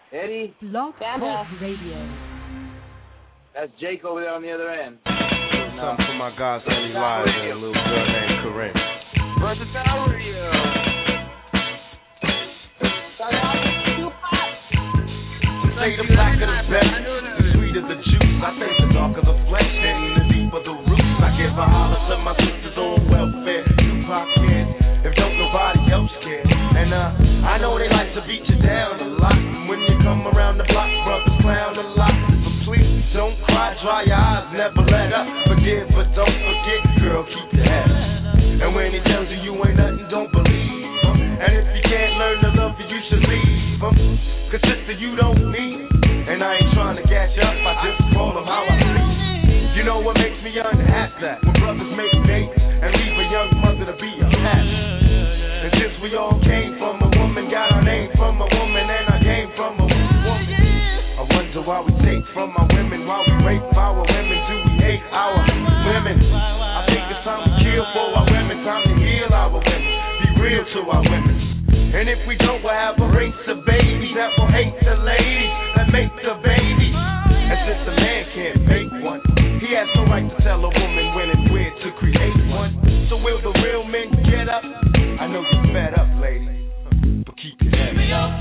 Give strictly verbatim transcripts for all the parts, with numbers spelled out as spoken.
Eddie? Blog Talk Radio. That's Jake over there on the other end. Something for my godson Elijah and a little girl named Corinne. Versatile Radio. Say the blacker the better, the sweeter the juice. I say the darker the flesh and the deeper the roots. I give a holler to my sisters on welfare. Tupac kids, if don't nobody else care. And uh, I know they like to beat you down a lot. And when you come around the block, brothers clown a lot. But please don't cry, dry your eyes, never let up. Forgive, but don't forget, girl, keep your head up. And when he tells you you ain't nothing, don't believe him. And if you can't learn to love you, you should leave him. Cause sister, you don't need it. And I ain't trying to gas you up, I just call them how I see. You know what makes me unhappy? That when brothers make dates and leave a young mother to be a pastor. And since we all came from a woman, got our name from a woman, and I came from a woman. I wonder why we take from our women, why we rape our women, do we hate our women? I think it's time to kill for our women, time to heal our women, be real to our women. And if we don't, we'll have a race of babies that will hate the ladies that make the babies. And since the man can't make one, he has no right to tell a woman when and where to create one. So will the real men get up? I know you're fed up, lady, but keep your head up.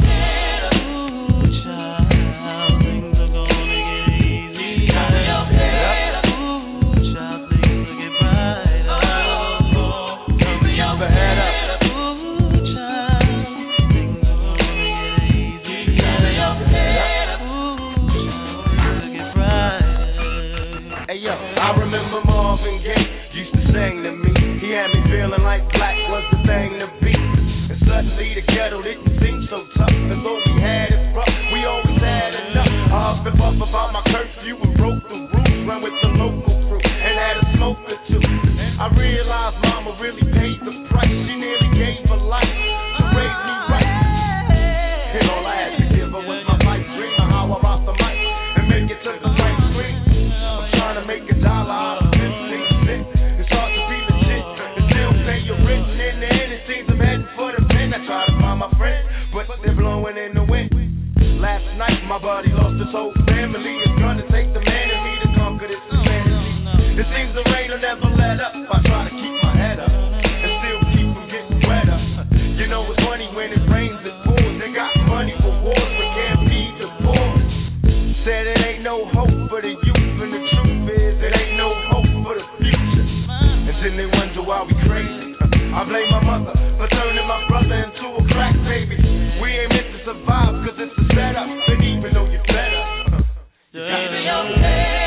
I remember Marvin Gaye used to sing to me. He had me feeling like black was the thing to be. And suddenly the ghetto didn't seem so tough. As though we had it rough, we always had enough. I huffed and puffed about my curfew and broke the rules. Ran with the local crew and had a smoke or two. I realized mama really paid the price. She nearly gave her life to raise me right. And all I had to give her was my pipe dream of how I rock the mic and make it to the right screen. Trying to make a dollar out of fifteen cents. It's hard to be legit and still pay your rent. And in the end, it seems I'm heading for the pen. I try to find my friends, but they're blowing in the wind. Last night, my buddy lost his whole family. It's gonna take the man in me to conquer this insanity. It seems the rain will never let up. I try to keep my head up and still keep from getting wetter. You know it's funny when it rains, it pours. They got money for wars, but can't feed the poor. Said it ain't no hope for the youth. And the truth is, it ain't no hope for the future. And then they wonder why we crazy. I blame my mother for turning my brother into a crack baby. We ain't meant to survive cause it's a setup. And even though you're better, you gotta be okay.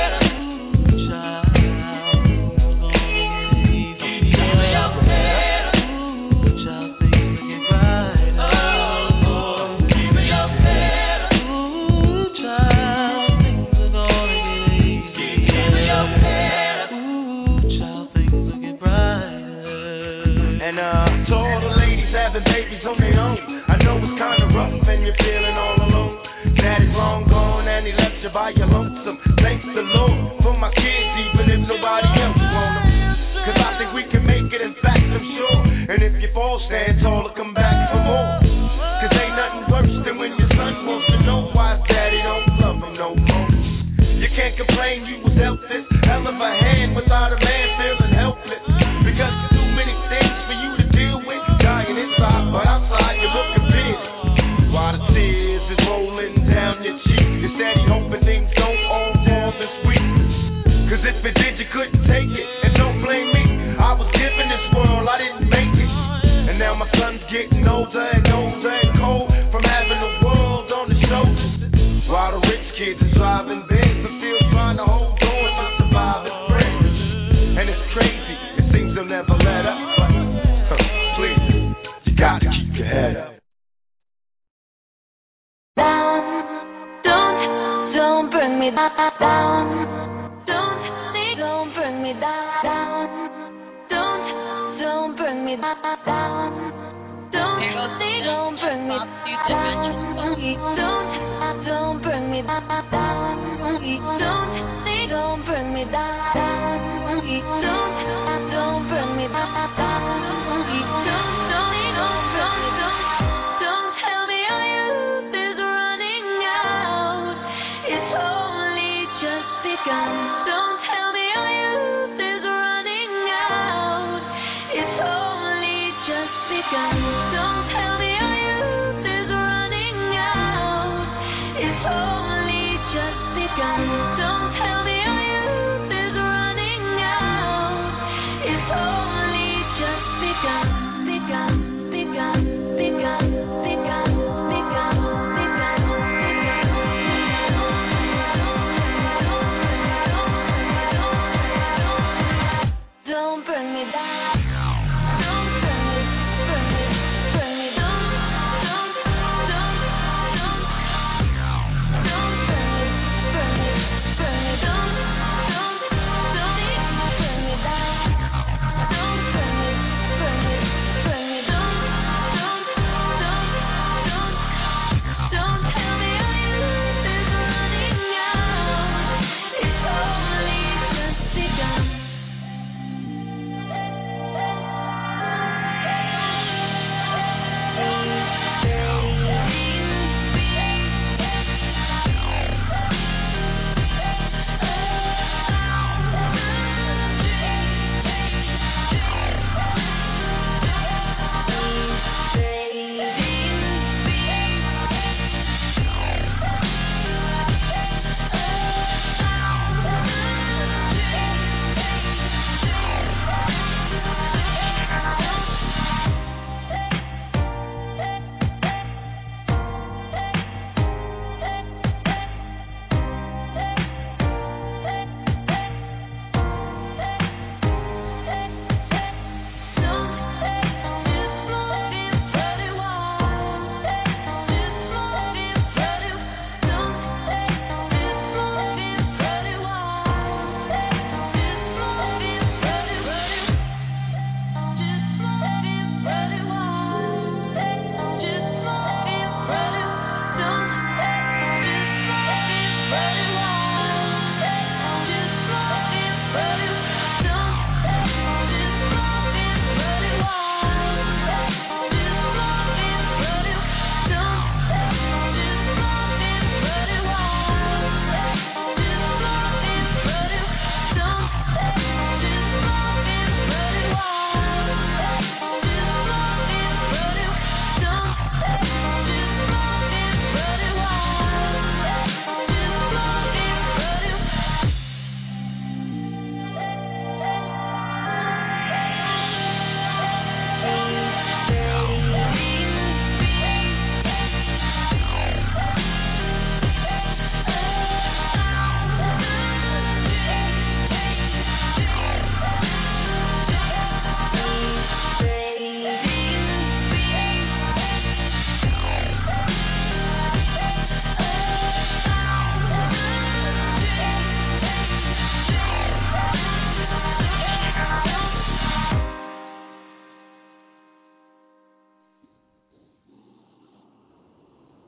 Babies on their own. I know it's kinda rough and you're feeling all alone. Daddy's long gone and he left you by your lonesome. Thanks the Lord for my kids, even if nobody else want them. Cause I think we can make it, in fact I'm sure. And if you fall, stand tall and come back for more. Cause ain't nothing worse than when your son wants to know why his daddy don't love him no more. You can't complain you was dealt this hell of a hand without a man feeling helpless. Because there's too many things for you to deal with. Dying inside, but outside you're looking big. While the tears is rolling down your cheek, you're steady hoping things don't all fall this week. Cause if it did, you couldn't take it. And don't blame me, I was given this world, I didn't make it. And now my son's getting older and older and cold from having the world on his shoulders. While the rich kids are driving Benz and still trying to hold on to survive as friends. And it's crazy, it seems they'll never let up, but huh, please, you gotta keep your head up. Down, don't, don't bring me down. Don't, don't bring me down. Don't, don't bring me down. Don't, don't bring me down. Don't, don't bring me down. Don't, don't bring me down. Don't, don't bring me down. Don't, don't, don't bring me down. Don't tell me our youth is running out.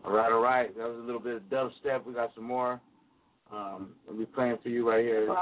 All right, all right. That was a little bit of dubstep. We got some more. Um, we'll be playing for you right here.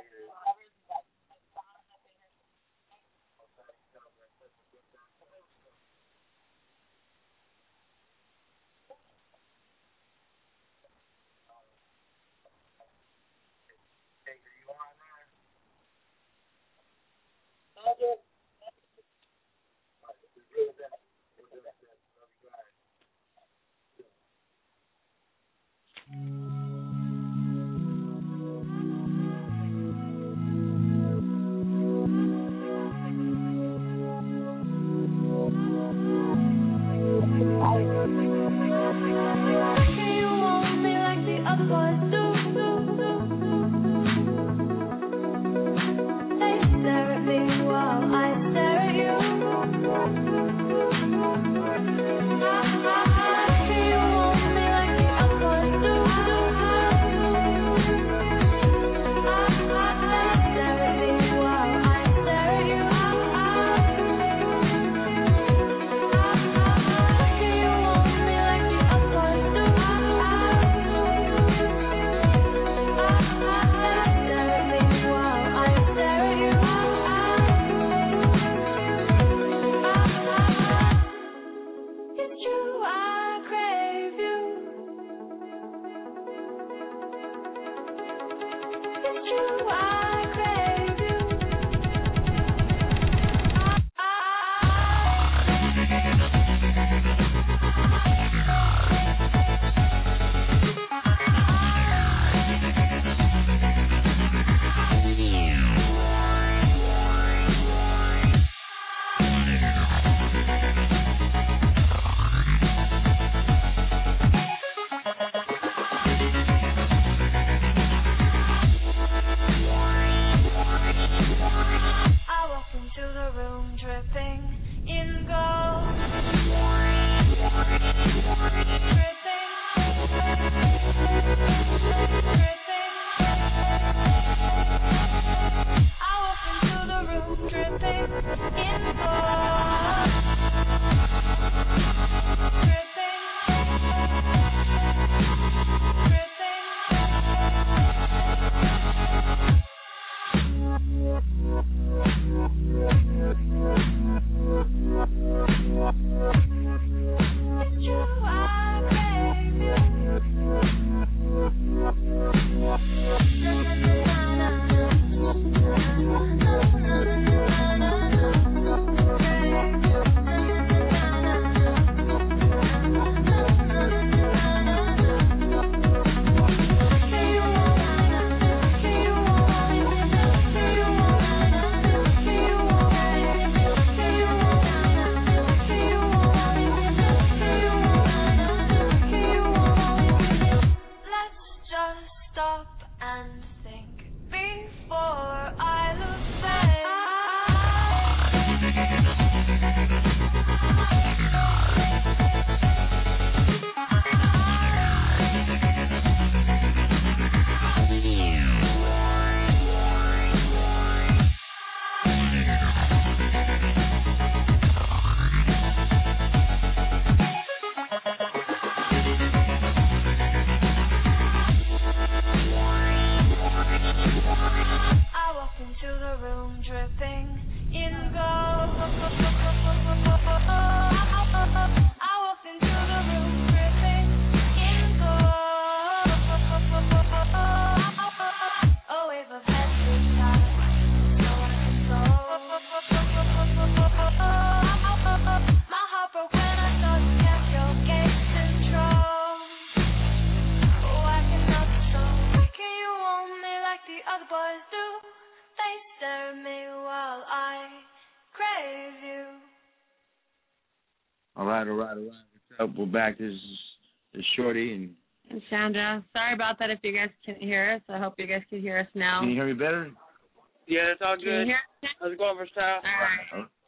All right, all right, all right. What's up? We're back. This is, this is Shorty and... and Sandra. Sorry about that if you guys couldn't hear us. I hope you guys can hear us now. Can you hear me better? Yeah, it's all good. Can you hear us? How's it going, Versatile? All right.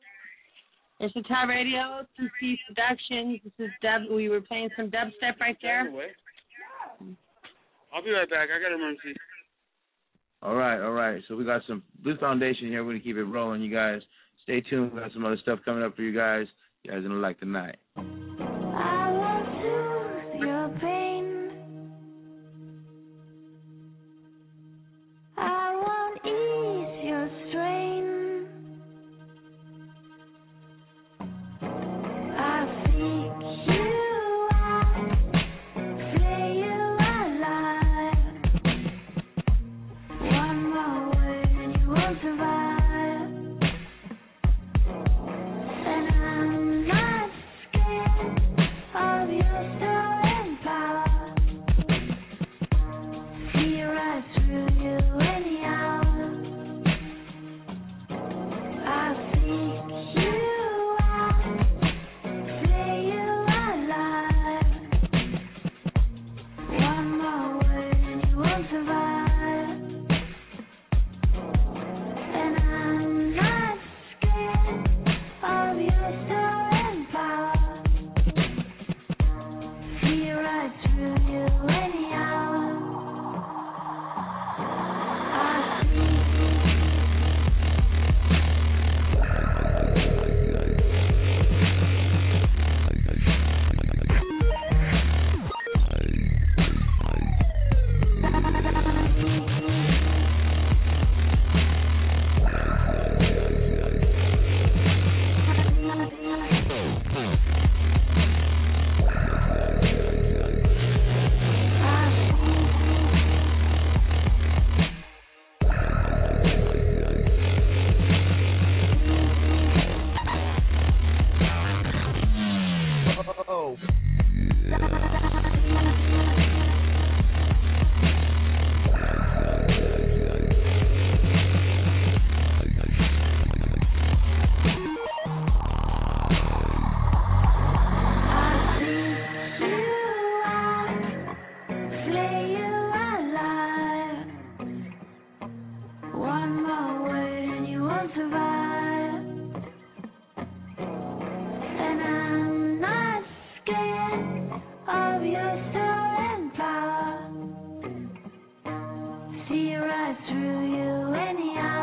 It's the Top Radio, T C Productions. This is dub. We were playing some dubstep right there. I'll be right back. I got an emergency. All right, all right. So we got some Blue Foundation here. We're going to keep it rolling, you guys. Stay tuned. We got some other stuff coming up for you guys. You guys are going to like the night. I want to see you're still in power. See right through you anyhow.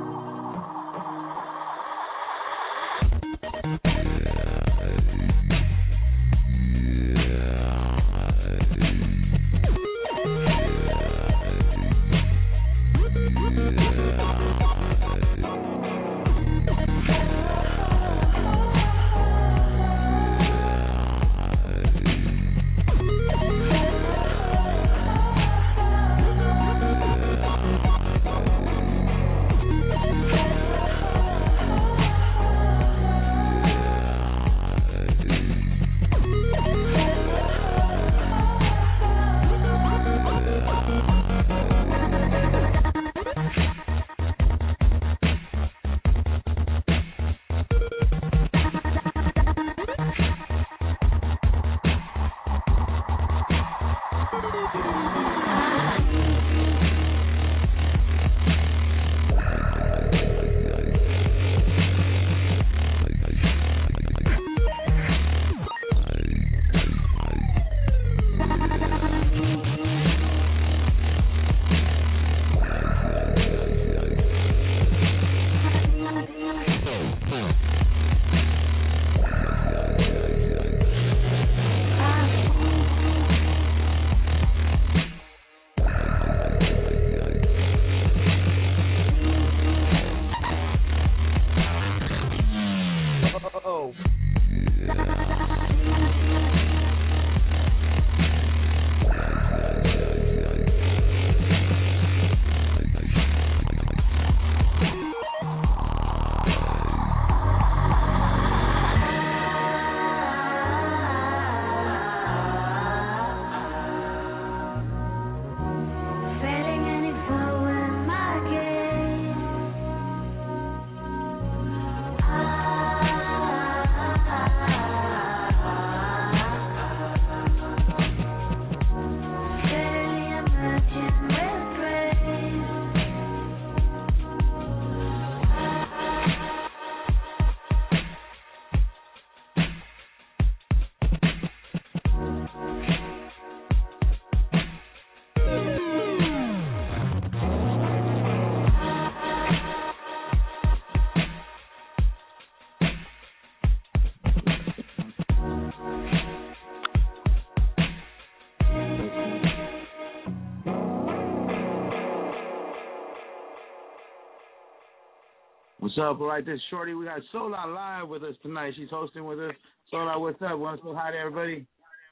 What's up? All right, this Shorty. We got Sola live with us tonight. She's hosting with us. Sola, what's up? Want to say hi to everybody?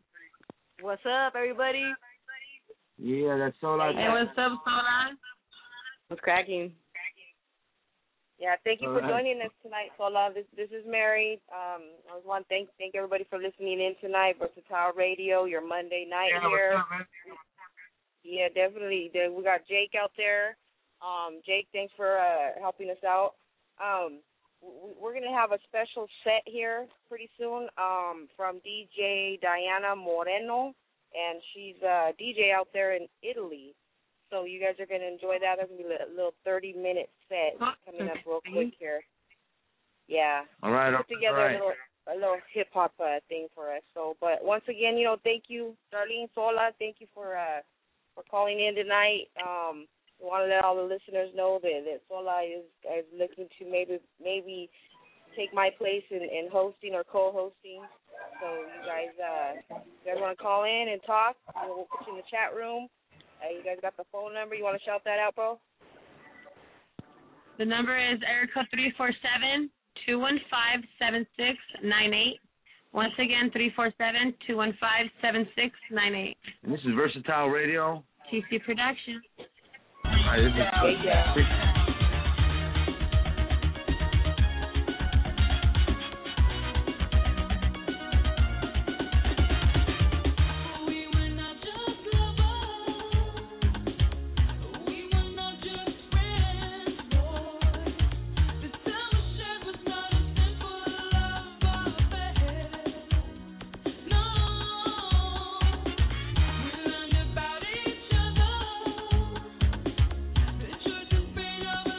What's up, everybody? Yeah, that's Sola. Hey, what's up, Sola? What's cracking? Yeah, thank you All for right. joining us tonight, Sola. This this is Mary. Um, I just want to thank thank everybody for listening in tonight. Versatile Radio, your Monday night Yeah, here. what's up, man? Yeah, definitely. Then we got Jake out there. Um, Jake, thanks for uh, helping us out. Um, we- we're going to have a special set here pretty soon um, from D J Diana Moreno, and she's a D J out there in Italy. So you guys are going to enjoy that. There's going to be a little thirty-minute set coming up real quick here. Yeah. All right, Put together all right. a little, a little hip-hop uh, thing for us. So, but once again, you know, thank you, Darlene Sola. Thank you for uh, for calling in tonight. Um, I want to let all the listeners know that, that Sola is, is looking to maybe maybe take my place in, in hosting or co-hosting. So you guys, uh, you guys want to call in and talk? We'll put you in the chat room. Uh, you guys got the phone number? You want to shout that out, bro? The number is area code three four seven, two one five, seven six nine eight. Once again, three four seven, two one five, seven six nine eight. And this is Versatile Radio. T C Productions. All right, this is About each other, the truth is made of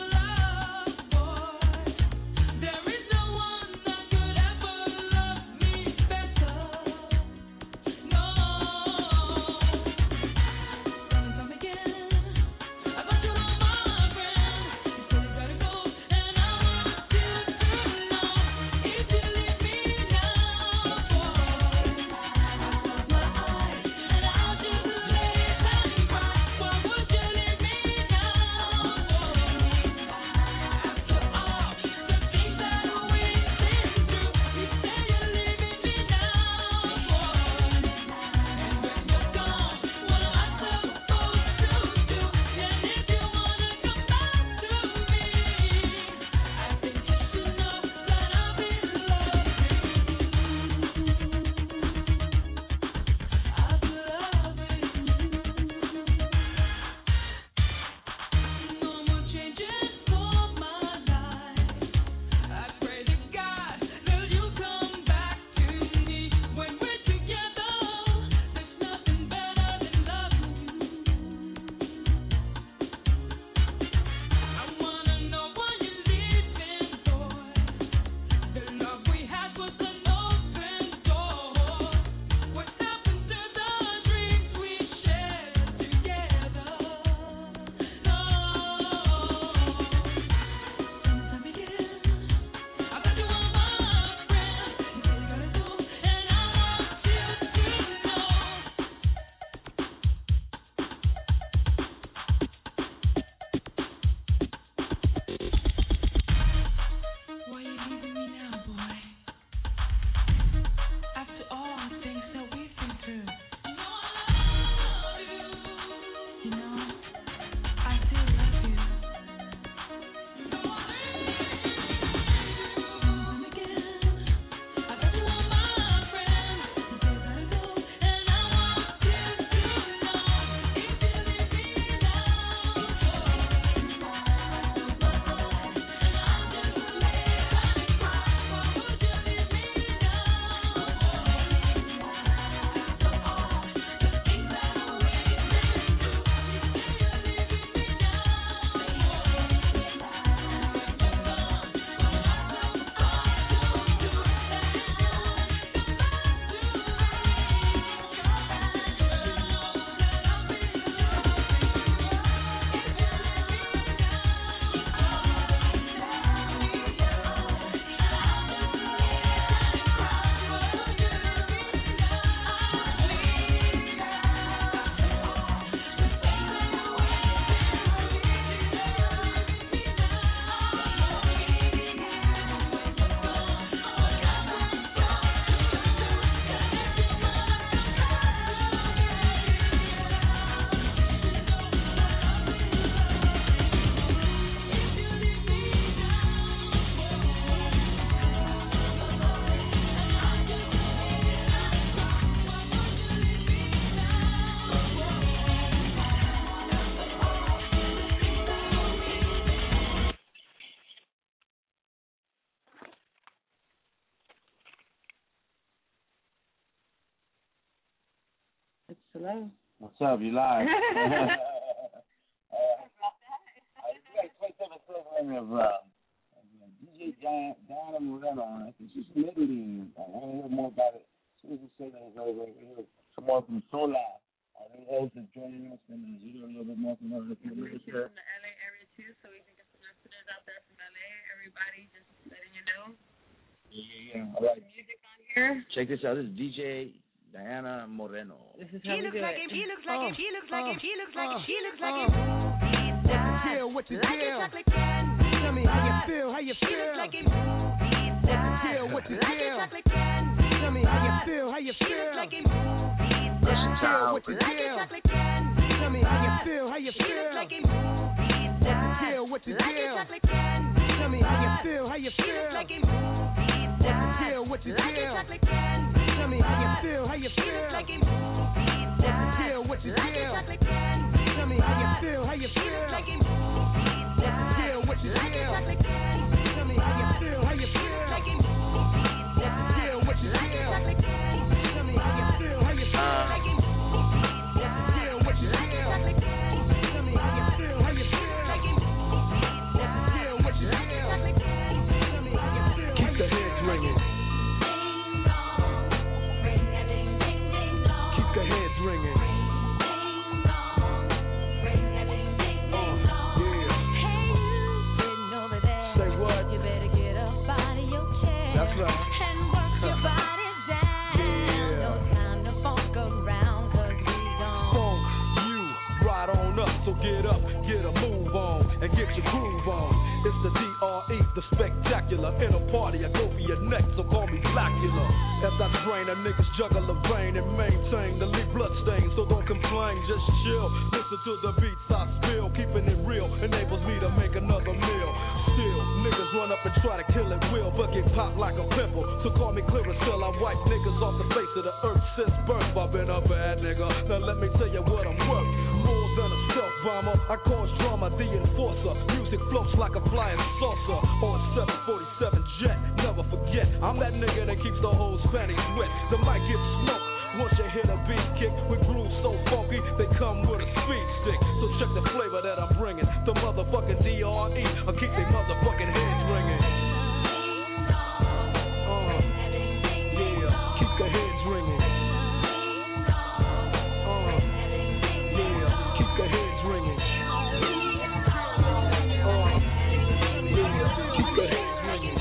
Hello. What's up? You live? uh, of uh, D J Diana, Diana Moreno. I think she's from Italy. I want to hear more about it. As soon as the segment is over, we hear some more from Sola. Our new host is joining us, and uh, you hear a little bit more from her. We're from the L A area too, so we can get some listeners out there from L A. Everybody, just letting you know. Yeah, yeah, yeah. All right. Some music on here. Check this out. This is D J Diana Moreno. This is how he we looks do like it. Him. He looks like uh, him. He looks like uh, him. He looks like uh, him. She looks like uh, him. What's the deal? What's the deal? Tell me how you feel. How you feel? What's the deal? What's the deal? Tell me how you feel. How you feel? What's the deal? What's the deal? Tell me how you feel. How you feel? What's the deal? What's the deal? Tell me how you feel. How you feel? What's the deal? What's the deal? Tell me how you feel. How you feel? What's the deal? What's the deal? Tell me how you feel. How you feel? What's the deal? What's the deal? Tell me how you feel. How you feel? What's the deal? What's the deal? Tell me how you feel. How you feel? What's the deal? What's the deal? Tell me how you feel. How you feel? What's the deal? What's the deal? Tell me how you feel. Keep the heads ringing. Keep the heads ringing. That's right. And work your body down. Yeah. No time to funk around, cause we gon' funk you right on up. So get up, get a move on, and get your groove on. It's the D R E, the spectacular. In a party, I go for your neck, so call me Blackula. As I drain, a niggas juggle the vein and maintain the lead blood stain. So don't complain, just chill. Listen to the beats I spill. Keeping it real enables me to make another meal. Still, niggas run up and try to kill it will, but get popped like a pimple. So call me clear till I wipe niggas off the face of the earth since birth. I've been a bad nigga. Now let me tell you what I'm worth. More than a stealth bomber, I cause drama, the enforcer. Music floats like a flying saucer on a seven forty-seven jet. Never forget, I'm that nigga that keeps the whole panties wet. The mic gets smoked once you hit a beat kick with grooves so funky they come with a speed stick. So check the flavor that I'm bringing. The motherfucking D R E, I'll keep they motherfucking heads ringing. Uh, yeah, keep the heads ringing. Uh, yeah, keep the heads ringing. Uh, yeah, keep the heads ringing.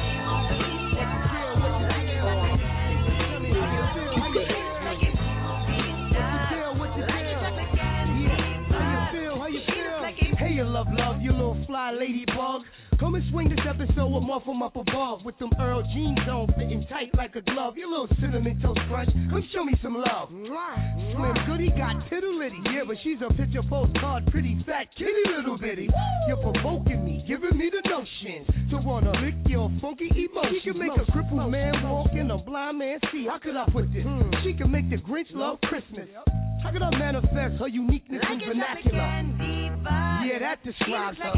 Hey, you love, love, you little fly ladybug. Come and swing this episode with more from up above. With them Earl jeans on, fitting tight like a glove. You little cinnamon toast crunch, come show me some love. Slim Goody got tittle litty. Yeah, but she's a picture postcard, pretty fat kitty little bitty. You're provoking me, giving me the notion to wanna lick your funky emotions. She can make a crippled man walk and a blind man see. How could I put this? She can make the Grinch love Christmas. How could I manifest her uniqueness in vernacular? Yeah, that describes her.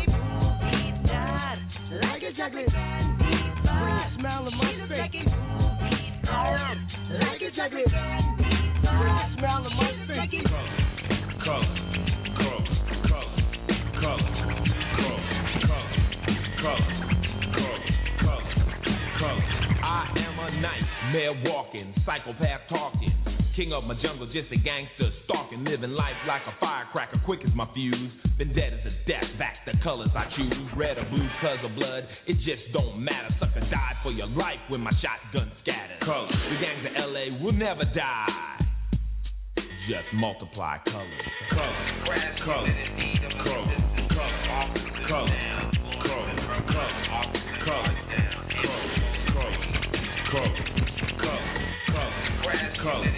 Like a chocolate, bring a smile on my face. Like a chocolate, bring a smile on my face. Color, color, color, color, color, color, color, color, color. I am a nightmare walking, psychopath talking. King of my jungle, just a gangster stalking, living life like a firecracker, quick as my fuse. Been dead as a death, back the colors I choose. Red or blue, cause of blood, it just don't matter. Sucker died for your life when my shotgun scattered. Colors, the gangs of L A will never die. Just multiply colors. Colors, colors, colors, colors, colors, colors, colors, colors, colors, colors, colors.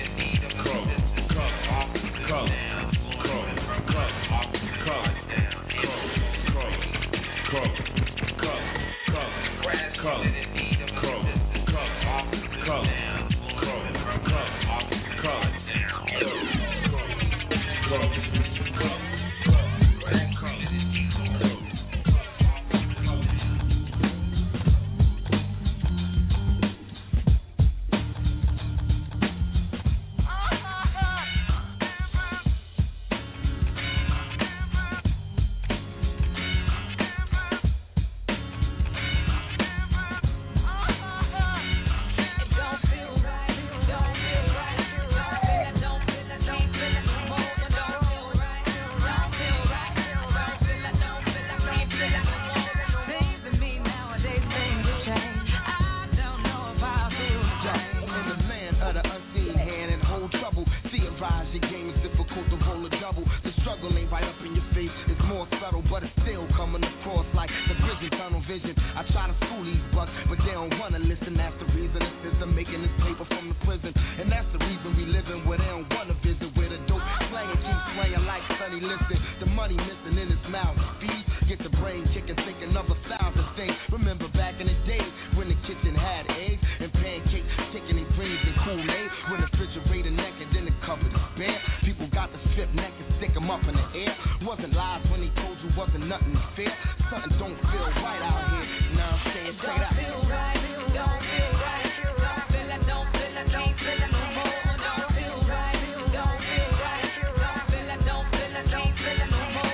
trouble. The struggle ain't right up in your face. It's more subtle, but it's still coming across like the prison tunnel vision. I try to school these bucks, but they don't wanna listen. That's the reason the system making this paper from the prison. And that's the reason we living where they don't wanna visit. Where the dope playing keep playing like Sonny Liston. The money missing in his mouth. Feed, get the brain kicking, thinking of a thousand things. Remember back in the days when the kitchen had eggs and pancakes, chicken and greens and Kool-Aid. When the refrigerator naked, then the cupboard is bare. People got the strip neck and stick them up in the air. Wasn't lies when he told you wasn't nothing fair. Something don't feel right out here. Now I'm saying straight out. Don't feel right, don't feel right. Don't feel it, don't feel it, don't feel it no more. Don't feel right, don't feel right. Don't feel it, don't feel it, don't feel it no more.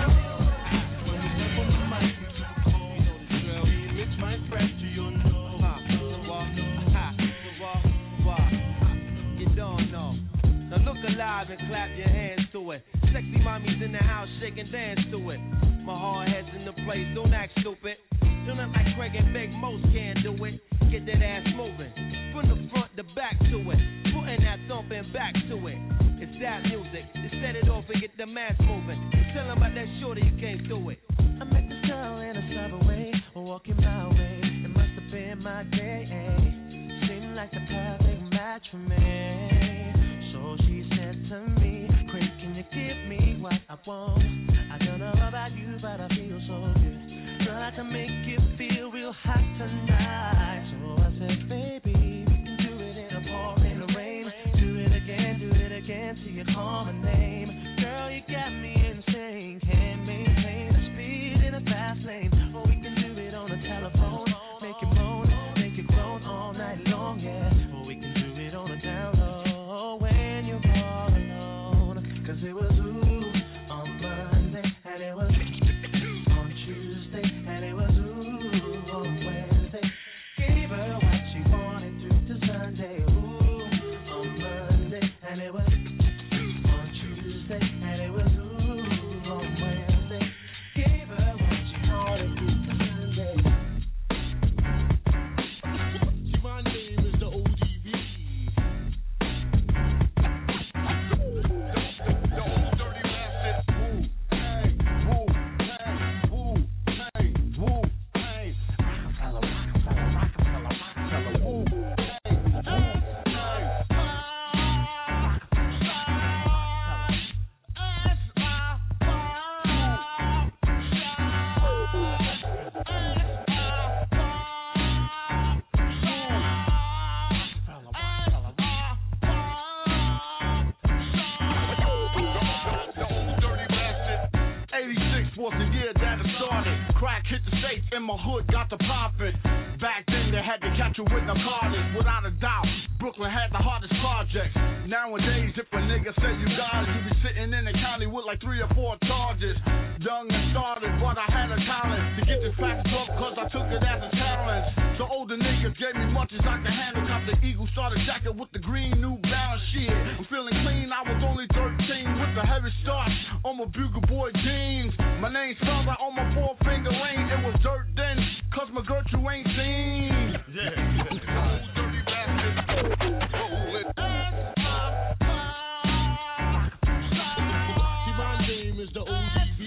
When you step on the mic, you too cold. You know the drill. It's my friend to your nose. Ha, walk, ha, walk, walk. You don't know. Now look alive and clap your hands to it. Sexy mommies in the house, shake and dance to it. My hard head's in the place, don't act stupid. Turn up like Craig and Big, most can't do it. Get that ass moving, from the front to back to it. Putting that thumping back to it. It's that music, you set it off and get the mass moving. Tell them about that shorty, you can't do it. I met this girl in a subway, walking my way. It must have been my day. Seemed like the perfect match for me. So she said to me, Chris, can you give me what I want? I don't know about you, but I feel so good. Girl, I can make you feel real hot tonight. So I said, baby, we can do it in a pouring rain. Do it again, do it again, till you call my name. Girl, you got me insane. Can't maintain the speed in a fast lane. Or we can do it on the telephone. Make it moan, make it groan all night long, yeah. Or we can do it on a down low when you're all alone. Cause it was ooh on Monday, and it was on Tuesday, and it was ooh on Wednesday. Gave her what she wanted through to Sunday. Ooh on Monday, and it was on Tuesday, and it was ooh on Wednesday. Gave her what she wanted through to Sunday. My name is the O D B. Was the year that it started. Crack hit the safe and my hood got to poppin'. Back then they had to catch you with narcotics. Without a doubt, Brooklyn had the hardest projects. Nowadays, if a nigga say you got it, you be sitting in the county with like three or four charges. Young and started, but I had a talent to get this fast up, cause I took it as a challenge. So older niggas gave me much as I could handle. Cop the Eagle starter jacket with the green New Balance shit. I'm feeling clean, I was only thirteen with the heavy start on my Bugle Boy jeans. My name spelled out on my four finger ring. It was dirt then, cause my girl you ain't seen. Yeah. Dirty bastard. See, my name is the O D B.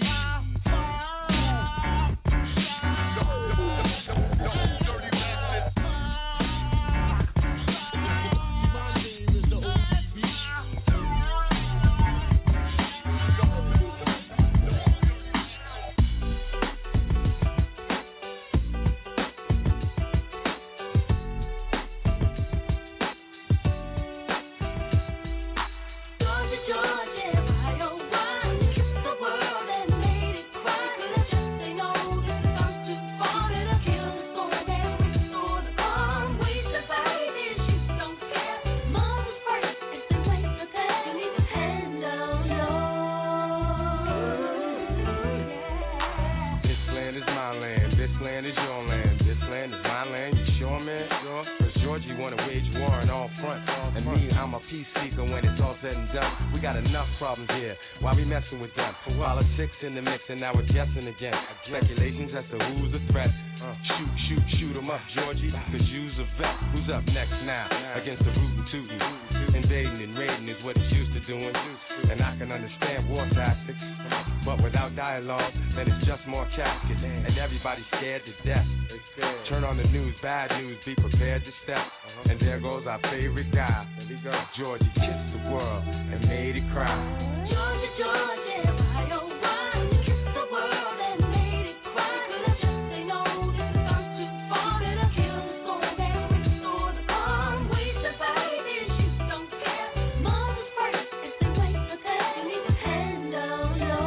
Problems here, why we messing with them? Politics in the mix and now we're guessing again. Speculations as to who's the threat. Uh. Shoot, shoot, shoot 'em up, Georgie, cause you's a vet. Who's up next now? Against the rootin' tootin'. Invading and raiding is what it's used to doing. And I can understand understand war tactics, but without dialogue, then it's just more caskets, and everybody's scared to death. Turn on the news, bad news, be prepared to step. And there goes our favorite guy. Georgie kissed the world and made it cry. Georgia, Georgia, why oh why you kissed the world and made it cry? But I just ain't know this has gone too far. That I kill the soul that restore the farm. We survive issues, don't care. Mama's first, it's the way for that. You need to handle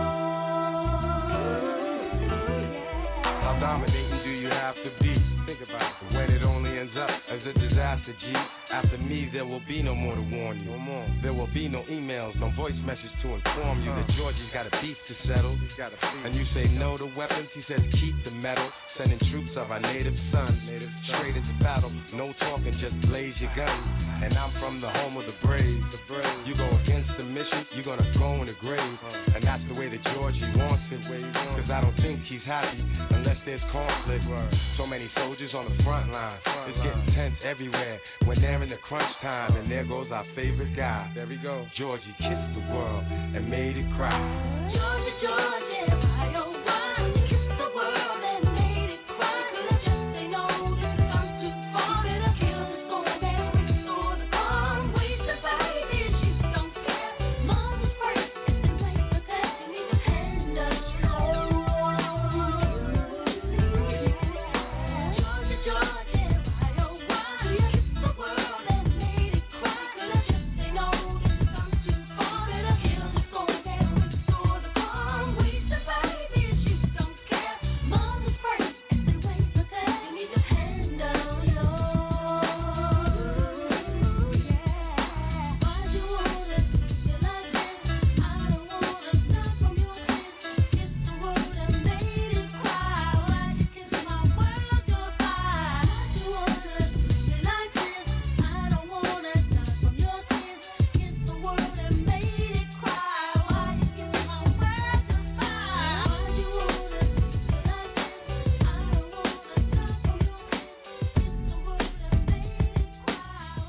yours. How dominating do you have to be? Think about it. When it only ends up as a disaster, G. After me, there will be no more to warn you. No more. There will be no emails, no voice message to inform you uh. that Georgie's got a beef to settle. He's got a beef. And you say no to weapons, he says keep the metal. Sending troops of our native sons native straight into battle. No talking, just blaze your gun. And I'm from the home of the brave. The brave. You go against the mission, you're gonna go in the grave. Uh. And that's the way that Georgie wants it. Cause I don't think he's happy unless there's conflict. Right. So many soldiers on the front line. Front it's line. Getting tense everywhere when they're in the crunch time. And there goes our favorite guy. There we go. Georgie kissed the world and made it cry. Georgia, Georgia, why oh why you kissed the world and made it cry? But I just ain't know this has gone too far. That I kill the soul that restore the farm. We survive issues, don't care. Mama's first, it's the way for that. You need to handle yours. Georgia, Georgia, why oh why you kissed the world and made it cry? But I just ain't know this has gone too far. That I kill the soul that restore the farm. We survive issues, don't care. Mama's first, it's the way for that. You need to handle yours. Why'd you wanna do you like this? I don't wanna stop from your kiss. Kiss the world and made it cry. Why'd you kiss my world goodbye? Why'd you wanna do you like this? I don't wanna stop from your kiss. Kiss the world and made it cry. Why'd you kiss my world goodbye? Why'd you wanna do you like this? I don't wanna stop from your kiss. Kiss the world and made it cry.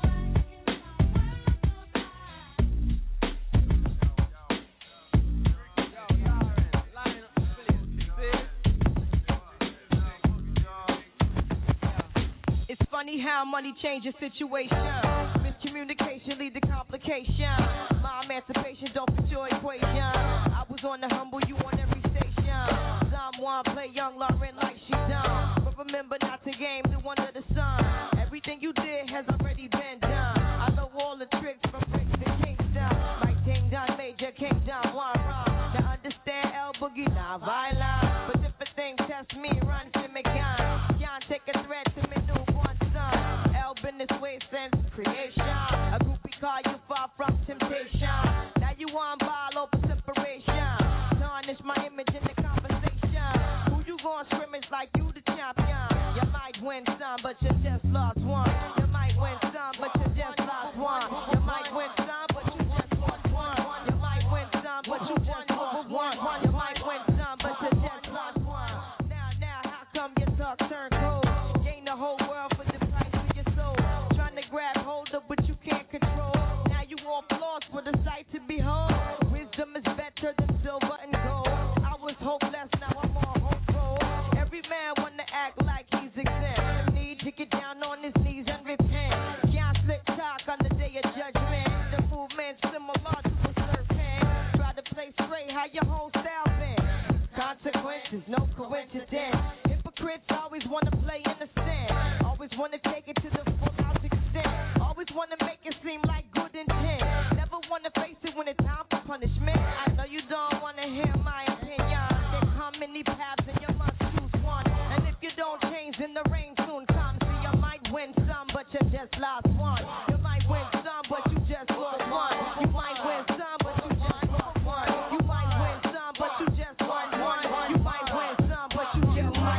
It's funny how money changes situation. Miscommunication lead to complication. My emancipation don't fit your equation. I was on the humble, you on every station. Someone play young Lauren like she done. But remember not to game the one of the sun. Everything you did has already been done. I know all the tricks from bricks to Kingston. Like King Don Major, King Don Juan. Now understand El Boogie, not violent. But if a thing test me, run to me gun. Can't take a threat to me newborn son. El been this way since creation. A groupie call you far from temptation. Now you want ball over separation. Tarnish my image in the conversation. Who you gon' scrimmage like you the champion? You might win some, but you just lost one. You might win some, but you just lost one. You might win some, but you just lost one. You might win some, but you just lost one. You might win some, but you just lost one. Now, now, how come your talk turn cold? Gain the whole world for the price of your soul. Trying to grab hold of what you can't control. Now you all lost for the sight to behold. Wisdom is better than silver and gold. I was hopeless, now I'm more hopeful. Every man wanna act like he's exempt. Need to get down on his knees and repent. Can't slick talk on the day of judgment. The movement similar to a serpent. Try to play straight, how your whole style been. Consequences, no coincidence. Hypocrites always wanna play innocent. Always wanna take it to the full out extent. Always wanna make it seem like good intent. Never wanna face it when it's time for punishment. I know you don't wanna hear my opinion. There come many paths and you must choose one. And if you don't change, then the rain soon comes. So you might win some, but you just lost one. You might win some, but you just lost one. You might win some, but you just lost one. You might win some, but you just won one. You might win some, but you just lost one.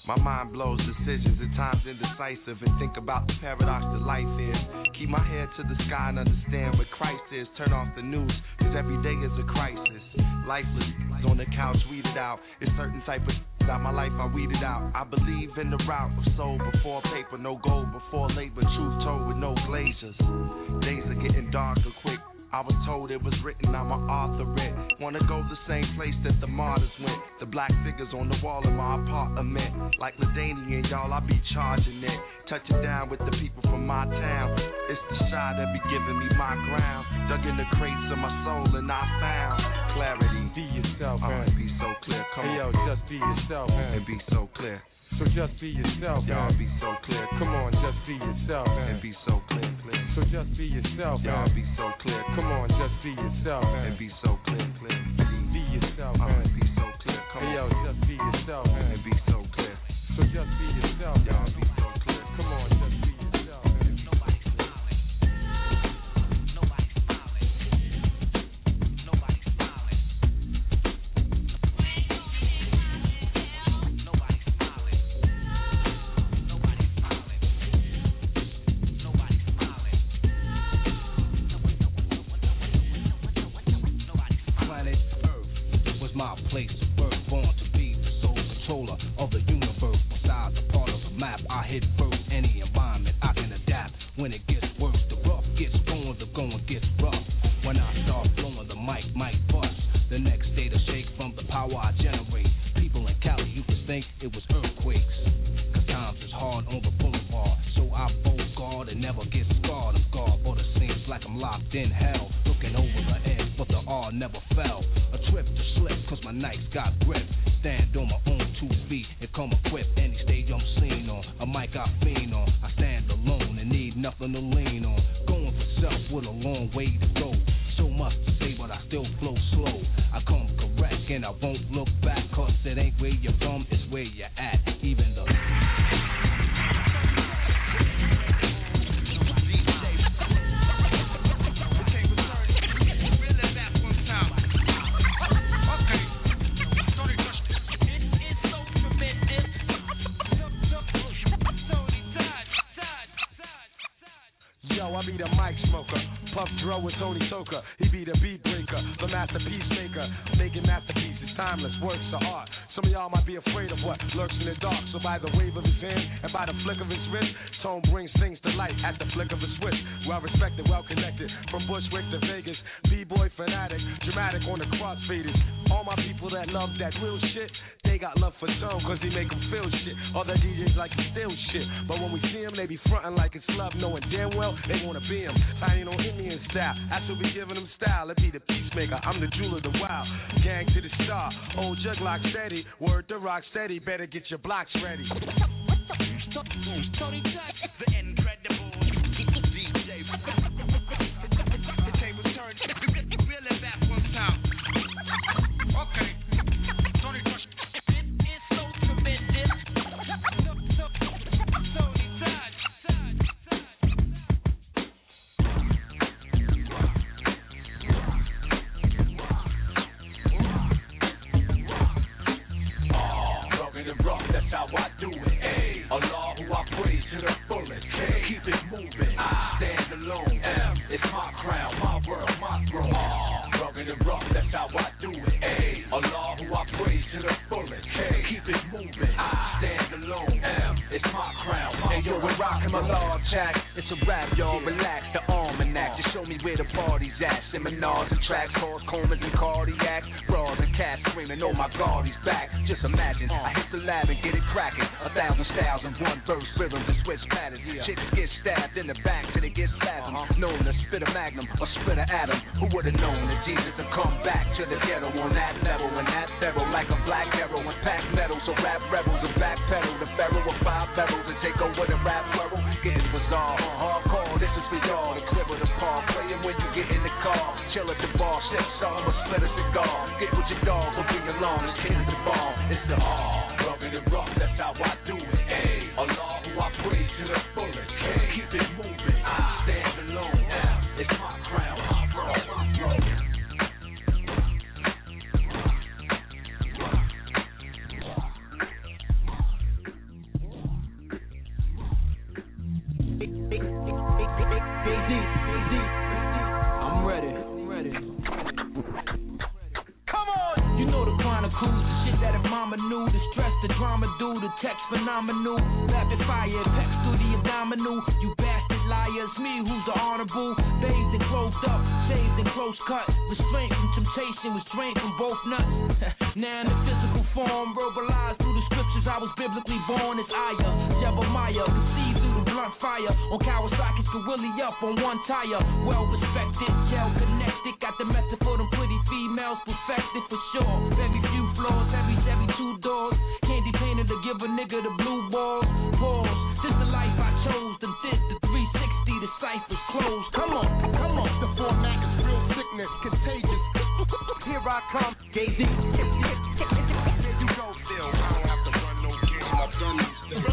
My mind blows decisions, at times indecisive, and think about the paradox that life is. Keep my head to the sky and understand what Christ is. Turn off the news, cause every day is a crisis. Lifeless, on the couch, weeded out. It's certain type of about my life I weeded out. I believe in the route of soul before paper, no gold before labor, truth told with no glaciers. Days are getting darker quick. I was told it was written, I'm an author it. Wanna go the same place that the martyrs went. The black figures on the wall in my apartment. Like Ladanian, y'all, I be charging it. Touching down with the people from my town. It's the shy that be giving me my ground. Dug in the crates of my soul and I found clarity. Be yourself, man. Uh, be so clear, come hey, on. yo, just be yourself, man. And be so clear. So just be yourself, y'all man. be so clear. Come on, just be yourself, man. And be so clear, clear. So just be yourself, y'all man. be so clear. Come on, just be yourself, man. And be so clear, clear. Be yourself, uh, man. Be so clear, come hey, on. yo, just be yourself, man. And be so clear. So just be yourself, y'all man. be so clear. Come on, just be yourself, man. Nobody's smiling. Nobody's smiling. Nobody's smiling. Nobody's smiling. Nobody's smiling. Nobody's smiling. Planet Earth was my place of birth, born to be the sole controller of the universe. Besides a part of the map, I hit first. Any environment I can adapt. When it gets worse, the rough gets going, the going gets rough. When I start blowing, the mic might bust. The next day to shake from the power I generate. People in Cali, you could think it was earthquakes. Cause times is hard on the boulevard. So I both guard and never get scarred. I'm scarred, but it seems like I'm locked in hell. Looking over the edge, but the R never fell. A trip to slip, cause my nights got grip. Stand on my own two feet and come equipped. Any stage I'm seen on, a mic I fiend on. I stand alone and need nothing to lean on. Going for self with a long way to go. So much to say, but I still flow slow. I come correct and I won't look back. Cause it ain't where you're from, it's where you're at. Even the Yo, I be the mic smoker, Puff Dro with Tony Toka. He be the beat breaker, the masterpiece maker, making masterpieces, timeless works of art. Some of y'all might be afraid of what lurks in the dark. So by the wave of his hand and by the flick of his wrist, Tone brings things to light at the flick of a switch. Well respected, well connected, from Bushwick to Vegas. B-boy fanatic, dramatic on the crossfaders. All my people that love that real shit, they got love for Tone cause he make them feel shit. Other D Js like to steal shit, but when we see him, they be frontin' like it's love, knowing damn well they wanna be him. Fighting on Indian style, I still be giving them style. It be the peacemaker, I'm the jeweler, the wild. Gang to the star, old jug lock steady. Word to rock steady, better get your blocks ready. Tony Touch, the incredible D J. The tables turned, really back one time. Okay, Tony Touch, it is so tremendous. Tony Touch. That's how I do it. Ay. Allah, who I praise to the fullest. Ay. Keep it moving. I stand alone. M. It's my crown, my world, my throne. Ah. Rugged and rough, that's how I do it. Ay. Allah, who I praise to the fullest. Ay. Keep it moving. I stand alone. M. It's my crown, my hey, yo, we're rocking my law track. It's a rap, y'all. Relax the almanac. Just show me where the party's at. Seminars and tracks, calls, comas and cardiac. Bras and cats screaming, oh my God, he's back. Just imagine, I hit the lab and get it cracking. A thousand styles in one verse, rhythms and switch patterns. Chicks get stabbed in the back till they get spasmed. Known to spit a magnum or split an atom. Who would've known that Jesus would come back to the ghetto on that level and that barrel like a black arrow and pack metal. So rap rebels and backpedal the pharaoh with five barrels and take over the rap world. Getting bizarre, hardcore. This is for y'all. The clip of the car, playing when you get in the car. Chill at the bar, sip some or split a cigar. Get with your dog, or bring along. It's king of the ball. It's the R. Rugged and rough, that's how I do it. Ay. Allah, who I praise to the fullest. Ay. Keep it moving. I stand alone. M. It's my crown, my world, my throne. phenomenal. The stress, the drama do, the text phenomenal. Rapid fire, text to the abdominal. You bastard liars, me who's the honorable. Bathed and closed up, shaved and close cut. Restraint from temptation, restraint from both nuts. Now in the physical form, verbalized through the scriptures, I was biblically born as Aya, Jebemiah, conceived through the blunt fire. On Kawasaki's Willie up on one tire. Well respected, well connected. Got the method for them pretty females, perfected for sure. Very few flaws, heavy, heavy two doors. Candy painted to give a nigga the blue balls. Pause, this the life I chose. Them did the three sixty, the cipher's closed. Come on, come on. The format is real sickness, contagious. Here I come, gazing. Here you go, still. I don't have to run no game. I've done these things.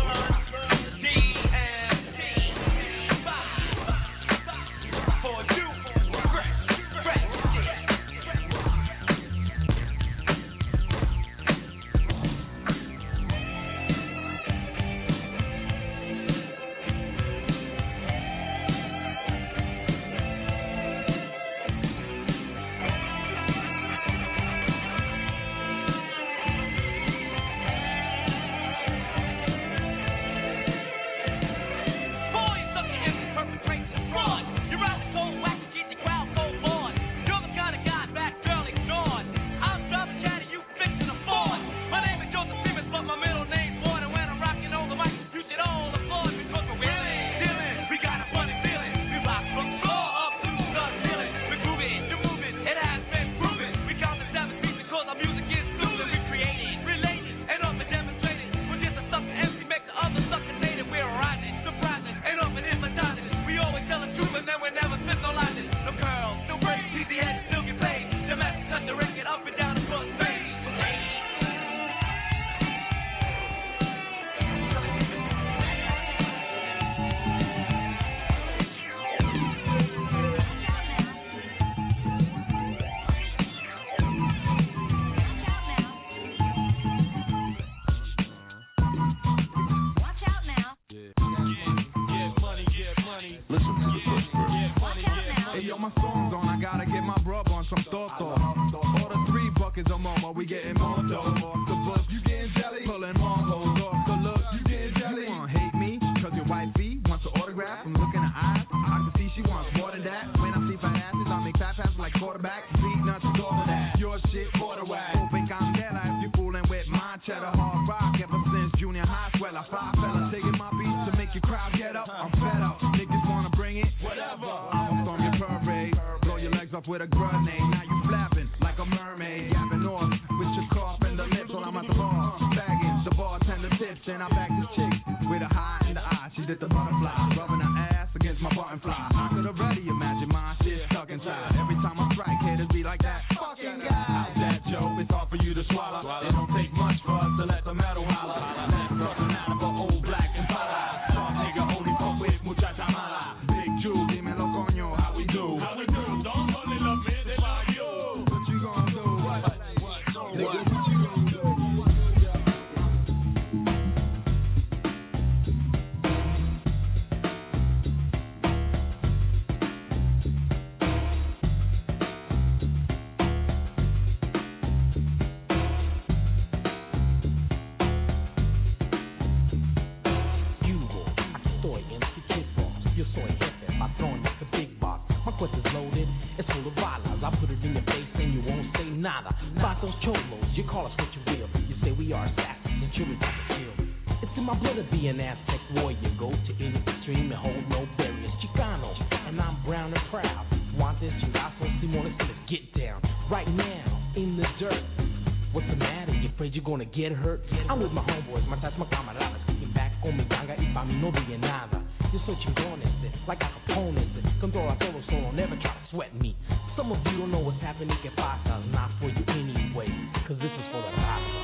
Get hurt. I'm with my homeboys, matas my camaradas. Kicking back con mi ganga y pa' mí no diga nada. Yo soy chingones, like a Capone. Controla todo solo, never try to sweat me. Some of you don't know what's happening, que pasa. Not for you anyway, cause this is for the raza.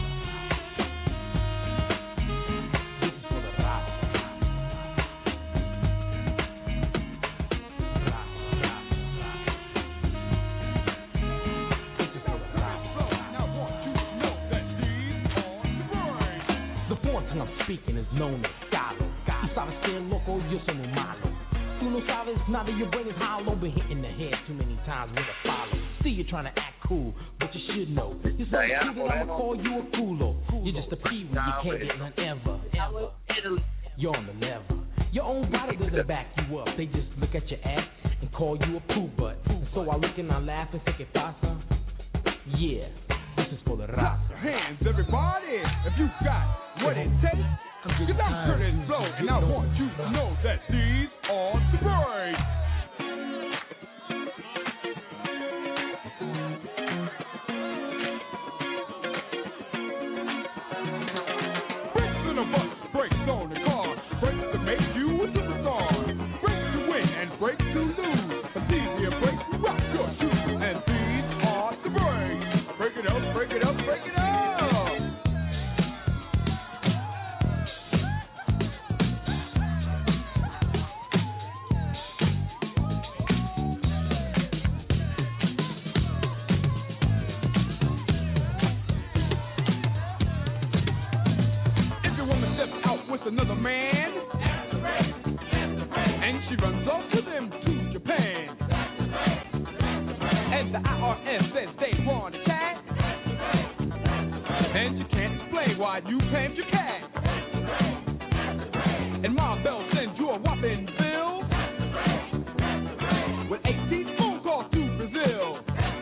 This is for the raza. Speaking is known as Galo. Y sabes que loco, yo soy muy malo. no solace. Now that your brain is hollow, been hitting the head too many times with a follow. See you trying to act cool, but you should know. You're so Diana cool that I'ma Moreno. call you a culo. You're just a P when you can't get none ever, ever. You're on the level. Your own body doesn't back you up. They just look at your ass and call you a poo butt. So I look and I laugh and say, ¿qué pasa? Yeah, this is for the raza. Hands, everybody, if you got what it takes. Cause I'm turning slow, and I want you to know that these are the breaks. Brakes in a bus, brakes on the car, brakes to make you a superstar, brakes to win and brakes to lose. It's easier brakes to rock your shoes, and these are the breaks. Break it up, break it up, break it up. Another man, and she runs off to them to Japan, and the I R S says they want a cat, and you can't explain why you claimed your cat, and Ma Bell sends you a whopping bill with eighteen phone calls to Brazil,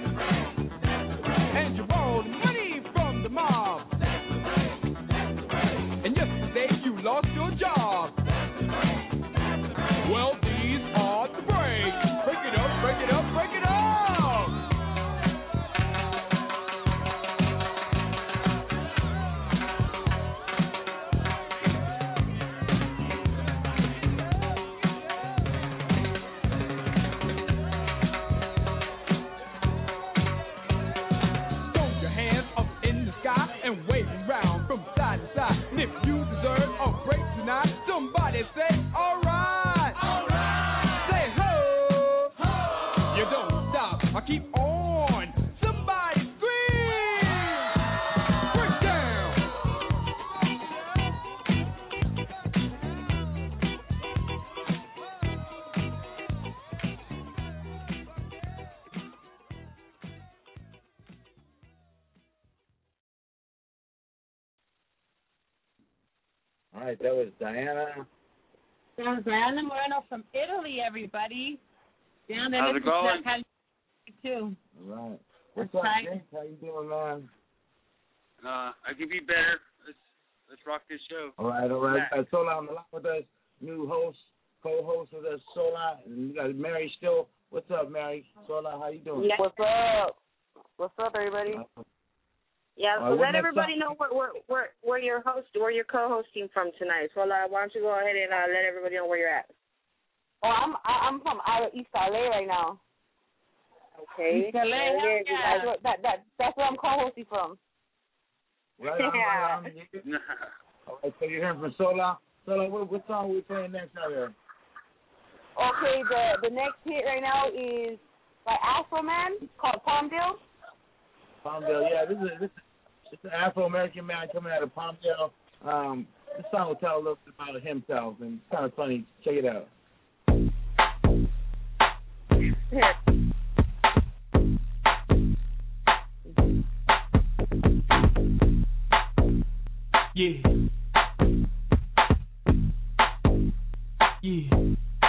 and you borrowed money from the mob. Lost your job. Well, these are the breaks. Break it up, break it up, break it up. Throw your hands up in the sky and wave around from side to side. And if you deserve a break tonight, somebody say, all right. All right. Say, ho. Ho. You don't stop. I keep on. Somebody scream. Break down. All right, that was Diana. That was Diana Moreno from Italy, everybody. Down there. How's it going? Too. All right. What's up, James? How you doing, man? Uh, I can be better. Let's let's rock this show. All right, all right. Uh, Sola on the line with us, new host, co-host with us, Sola, and we got Mary still. What's up, Mary? Sola, how you doing? Yeah. What's up? What's up, everybody? Uh, Yeah, Uh, so what let next everybody up? know where where where where you're host where you're co-hosting from tonight. So uh, why don't you go ahead and uh, let everybody know where you're at? Oh, I'm I'm from out of East L A right now. Okay. East L A, Yeah, yeah. yeah. That's, what, that, that, that's where I'm co-hosting from. Right on, right on. All right, so you're hearing from Sola. Sola, what, what song are we playing next out here? Okay, the the next hit right now is by Afro Man called Palmdale. Palmdale, yeah. This is this is it's an Afro-American man coming out of Palmdale. Um, this song will tell a little bit about himself, and it's kind of funny. Check it out. Yeah. Yeah.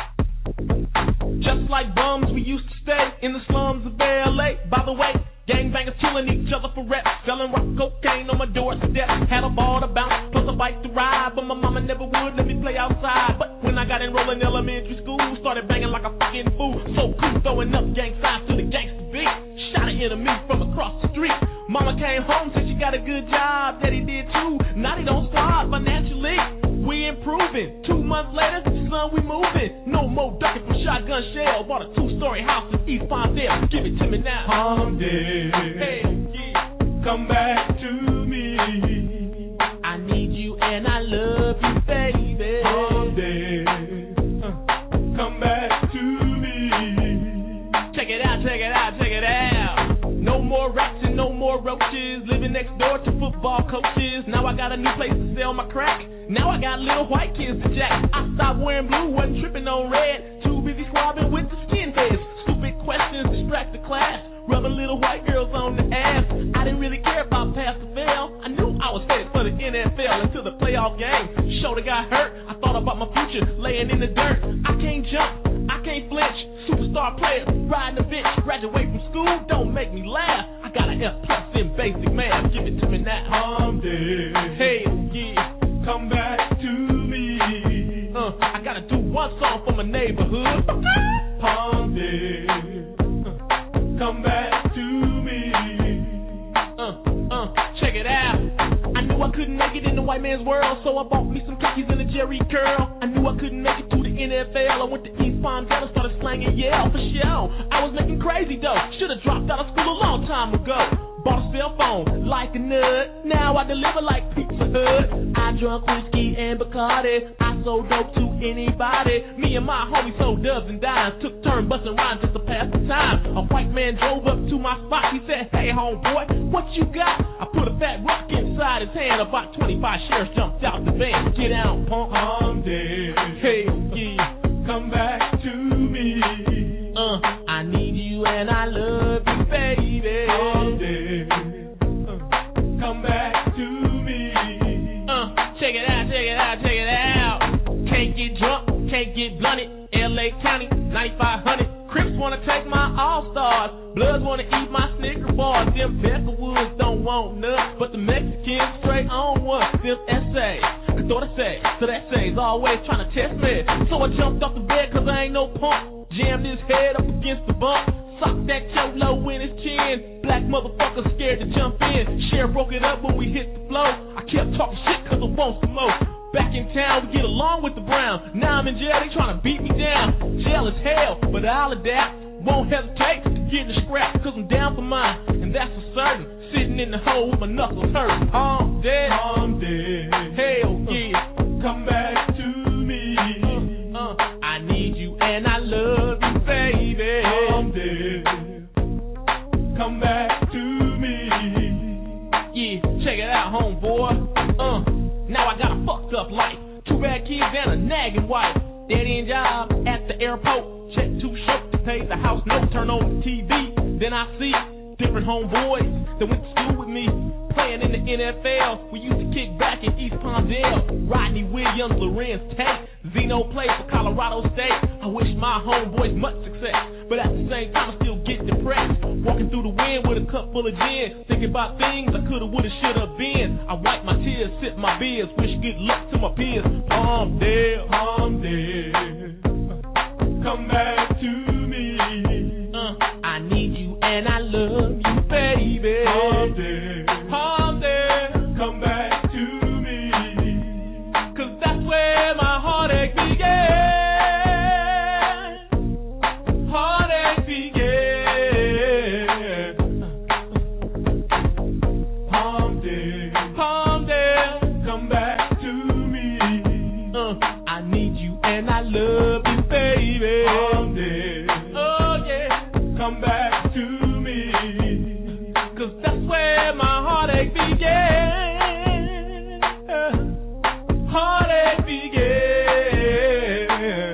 Just like bums, we used to stay in the slums of L A. By the way, gangbangers killing each other for rep, selling rock cocaine on my doorstep. Had a ball to bounce, plus a bike to ride, but my mama never would let me play outside. But when I got enrolled in elementary school, started banging like a fucking fool. So cool, throwing up gang signs to the gangster beat. Shot an enemy from across the street. Mama came home, said she got a good job. Daddy did too. Now they don't squad financially. We improving. Two months later, son, we moving. No more ducking from shotgun shell. Bought a two-story house in East Palmdale. Give it to me now. Palmdale. Hey, yeah. Come back to me. I need you and I love you, baby. Palmdale. Uh, come back to me. Check it out, check it out, check it out. No more rats and no more roaches. Living next door to football coaches. Now I got a new place to sell my crack. Now I got little white kids to jack. I stopped wearing blue, wasn't tripping on red. Too busy squabbling with the skinheads. Stupid questions distract the class. Rubbing little white girls on the ass. I didn't really care about pass or fail. I knew I was headed for the N F L until the playoff game. Shoulder got hurt. I thought about my future laying in the dirt. I can't jump. I can't flinch. Superstar player riding a bench. Graduate from school. Don't make me laugh. I got an F plus in basic math. Give it to me now. Someday. Hey, yeah. Come back to me. Uh, I gotta do one song for my neighborhood. Palm Day. Come back to me. Uh, uh, check it out. I knew I couldn't make it in the white man's world, so I bought me some cookies and a Jerry curl. I knew I couldn't make it to the N F L. I went to East Palmdale and started slanging Yale for show. I was making crazy dough. Should've dropped out of school a long time ago. Bought a cell phone like a nut. Now I deliver like Pizza Hut. I drunk whiskey and Bacardi. I sold dope to anybody. Me and my homies sold dubs and dimes. Took turns busting rhymes just to pass the time. A white man drove up to my spot. He said, hey homeboy, what you got? I put a fat rock inside his hand. About twenty-five sheriffs jumped out the van. Get out, punk. I'm dead. Hey, yeah. Come back to me. Uh, I need you and I love you, baby. I'm dead. Uh, come back to me. Uh, check it out, check it out, check it out. Can't get drunk, can't get blunted. L A County, ninety-five hundred. Crips wanna take my all-stars. Bloods wanna eat my Snicker bars. Them Beckerwoods don't want none, but the Mexicans straight on one. Them S As, that's what I say. So that say's always trying to test me. So I jumped off the bed cause I ain't no punk. Jammed his head up against the bump. Socked that cholo in his chin. Black motherfucker scared to jump in. Sheriff broke it up when we hit the floor. I kept talking shit cause I want some more. Back in town, we get along with the Browns. Now I'm in jail, they trying to beat me down. Jail is hell, but I'll adapt. Won't hesitate to get in the scrap, cause I'm down for mine, and that's for certain. Sitting in the hole with my knuckles hurt. I'm dead. I'm dead. Hell yeah. Come back to me. Uh, uh, I need you and I love you, baby. I'm dead. Come back to me. Yeah, check it out, homeboy. Uh. Now I got a fucked up life. Two bad kids and a nagging wife. Dead end job at the airport. Check too short to pay the house note. Turn on the T V. Then I see different homeboys that went to school with me. Playing in the N F L. We used to kick back in East Palmdale. Rodney Williams, Lorenz Tate. Zeno played for Colorado State. I wish my homeboys much success, but at the same time I still get depressed. Walking through the wind with a cup full of gin, thinking about things I coulda, woulda, shoulda been. I wipe my tears, sip my beers, wish good luck to my peers. Palmdale, Palmdale, come back to me. Uh, I need you and I love you, baby. Palmdale, Palmdale, come back to me. Cause that's where my heartache began. Heartache began. Palmdale, Palmdale, come back to me. Uh, I need you and I love you, baby. Palmdale, oh yeah, come back to me. Cause that's where my heartache began. Heartache began.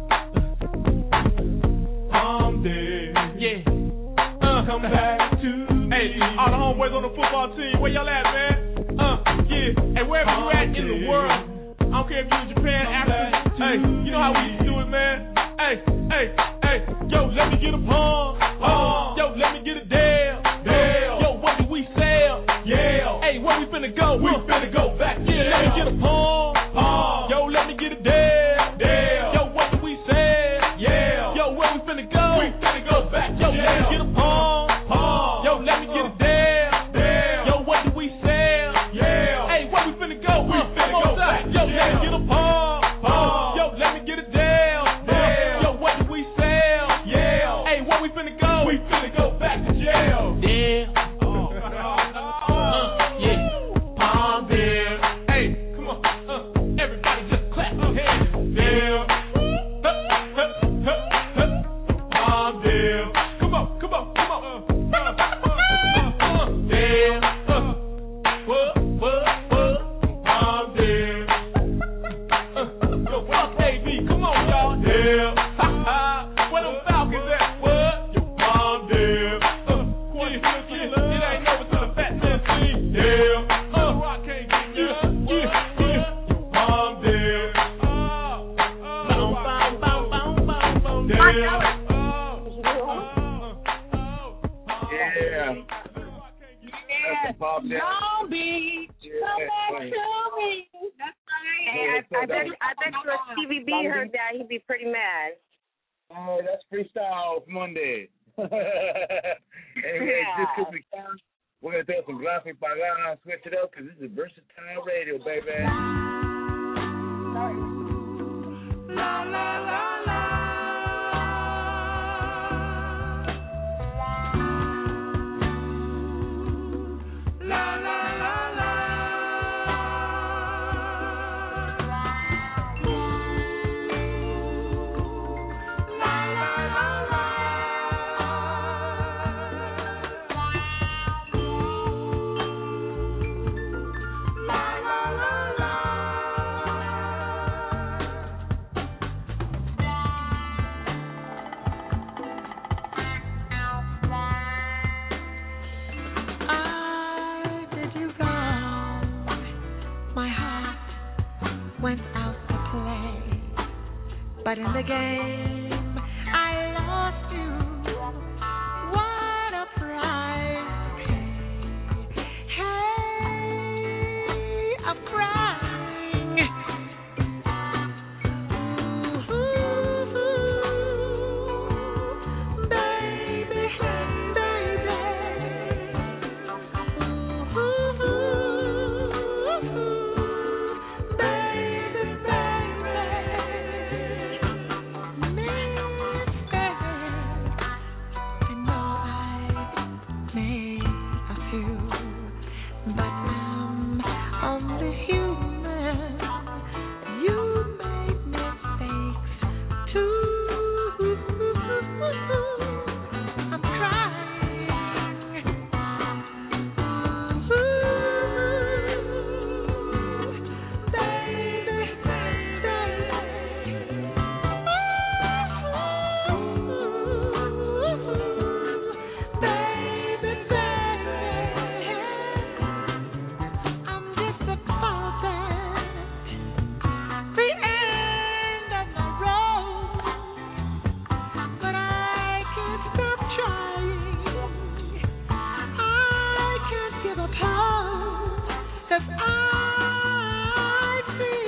Palmdale, yeah. Uh, come back to me. Hey, all the homeboys on the football team, where y'all at, man? Uh, yeah. Hey, wherever you at in the world, I don't care if you in Japan, Africa. Hey, you know how we used to do it, man. Hey, hey, hey. Yo, let me get a palm. Palm. Yo, let me get a Dale. Dale. Yo, what do we sell? Yeah. Hey, where we finna go? We uh, finna go back. Yeah. Let me get a palm. Palm. Yo, let me get a Dale. Dale. Yo, what do we sell? Yeah. Yo, where we finna go? We finna go back. Yo, yeah. Let me get a palm. Palm. Yo, let me get a Dale. Dale. Yo, what do we sell? Yeah. Hey, where we finna go? We uh, finna go back. Yo, yeah. Let me get a palm. Palm. Yo, let me get a Dale. Dale. Yo, what do we sell? Yeah. Hey, where we finna go? We finna go back to jail. Damn. Oh. Uh, yeah. Palmdale. That's the Bob Dylan. Long Beach, come back right. to me. That's right. Hey, I, I bet I bet you if Stevie B heard that, he'd be pretty mad. Oh, that's freestyle Monday. Anyway, Yeah. just because we can, we're going to throw some graphic pagana and switch it up because this is versatile radio, baby. La la la la. La la la la. La la la la. La la la la. I did you wrong. My heart went out to play, but in the game I lost you. What a price to pay. Hey, I'm crying. Ooh, baby, baby. I'm crying. Cause I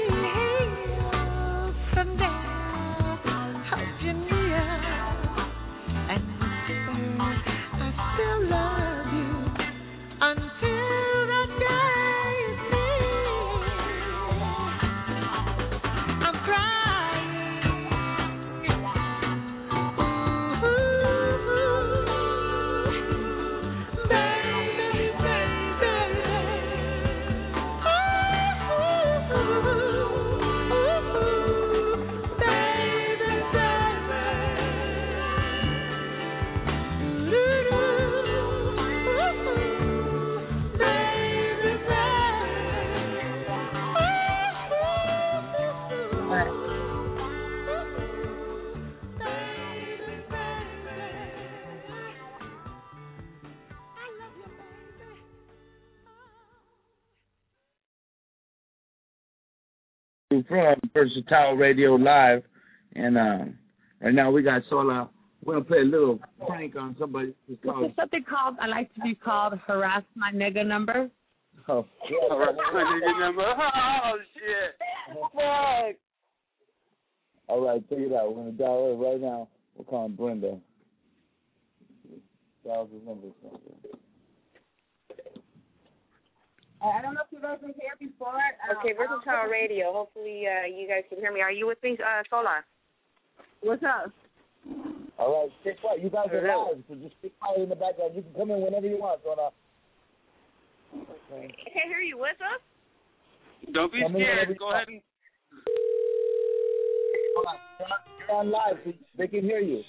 feel someday hold you near and whisper I still love you until the day is near. I'm crying. Ooh, baby, From Versatile Radio Live, and um, right now we got Sola. We're gonna play a little prank on somebody. It's This called. is something called, I like to be called harass my nigga number. Oh, Harass my nigga number. Oh, shit. Fuck. All right, check it out. We're gonna dial it right now. We're calling Brenda. Dial this number. I don't know if you guys were here before. Um, Okay, Versatile Radio. Hopefully, uh, you guys can hear me. Are you with me, uh, Sola? What's up? All right, stay quiet. You guys are Hello. live, so just stay quiet in the background. You can come in whenever you want, Sola. Okay. I can't hear you. What's up? Don't be Come in whenever scared. you Go want. ahead and. Hold on. You're on- You're on live, so they can hear you.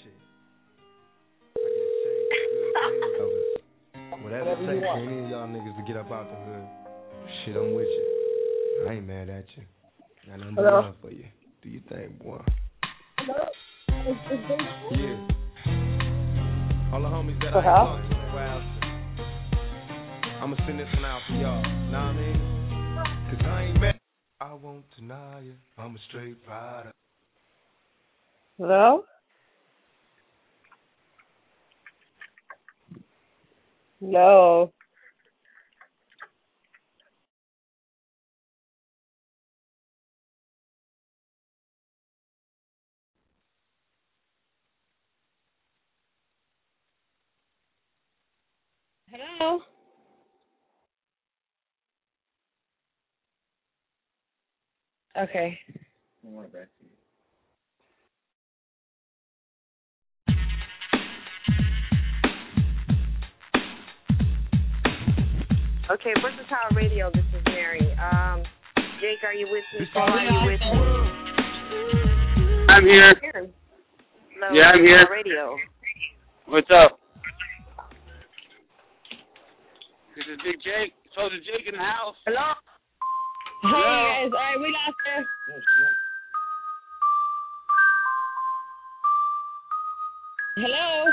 Whatever Whatever it you takes for want. any of y'all niggas to get up out the hood, shit, I'm with you. I ain't mad at you. Got nothing but Hello? love for you. Do your thing, boy. Hello? Is, is this Yeah. All the homies that Uh-huh. I ain't talked to in a while, I'ma send this one out for y'all. Know what I mean? Cause I ain't mad. I won't deny you. I'm a straight rider. Hello? No. Hello. Okay. Okay, Versatile Radio, this is Mary. Um, Jake, are you with me? Paul, are you with me? I'm here. Hello, Yeah, I'm here. Versatile Radio. What's up? This is Big Jake. Soldier Jake in the house. Hello. Hello. Hey, guys. All right, we lost her. Hello.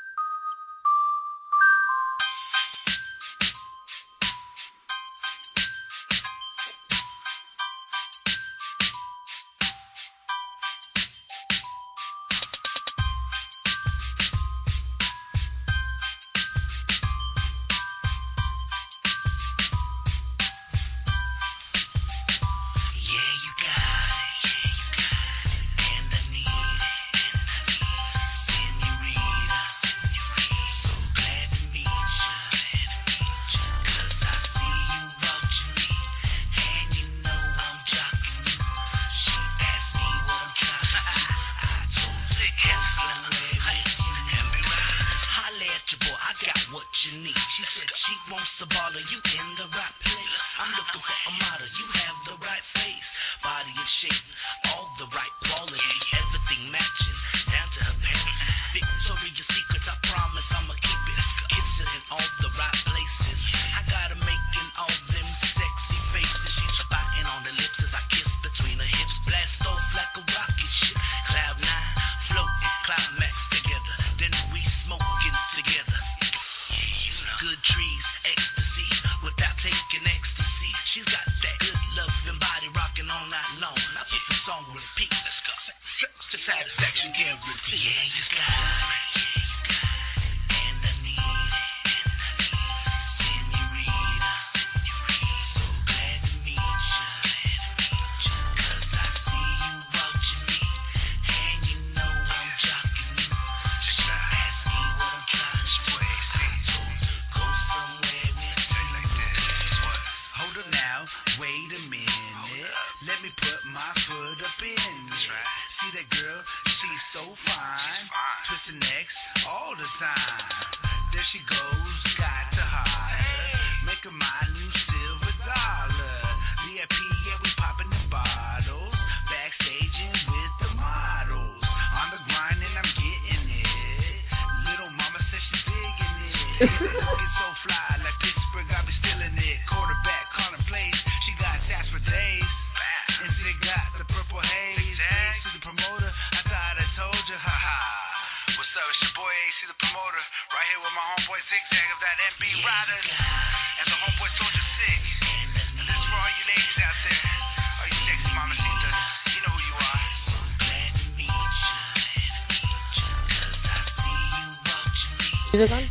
Is it on?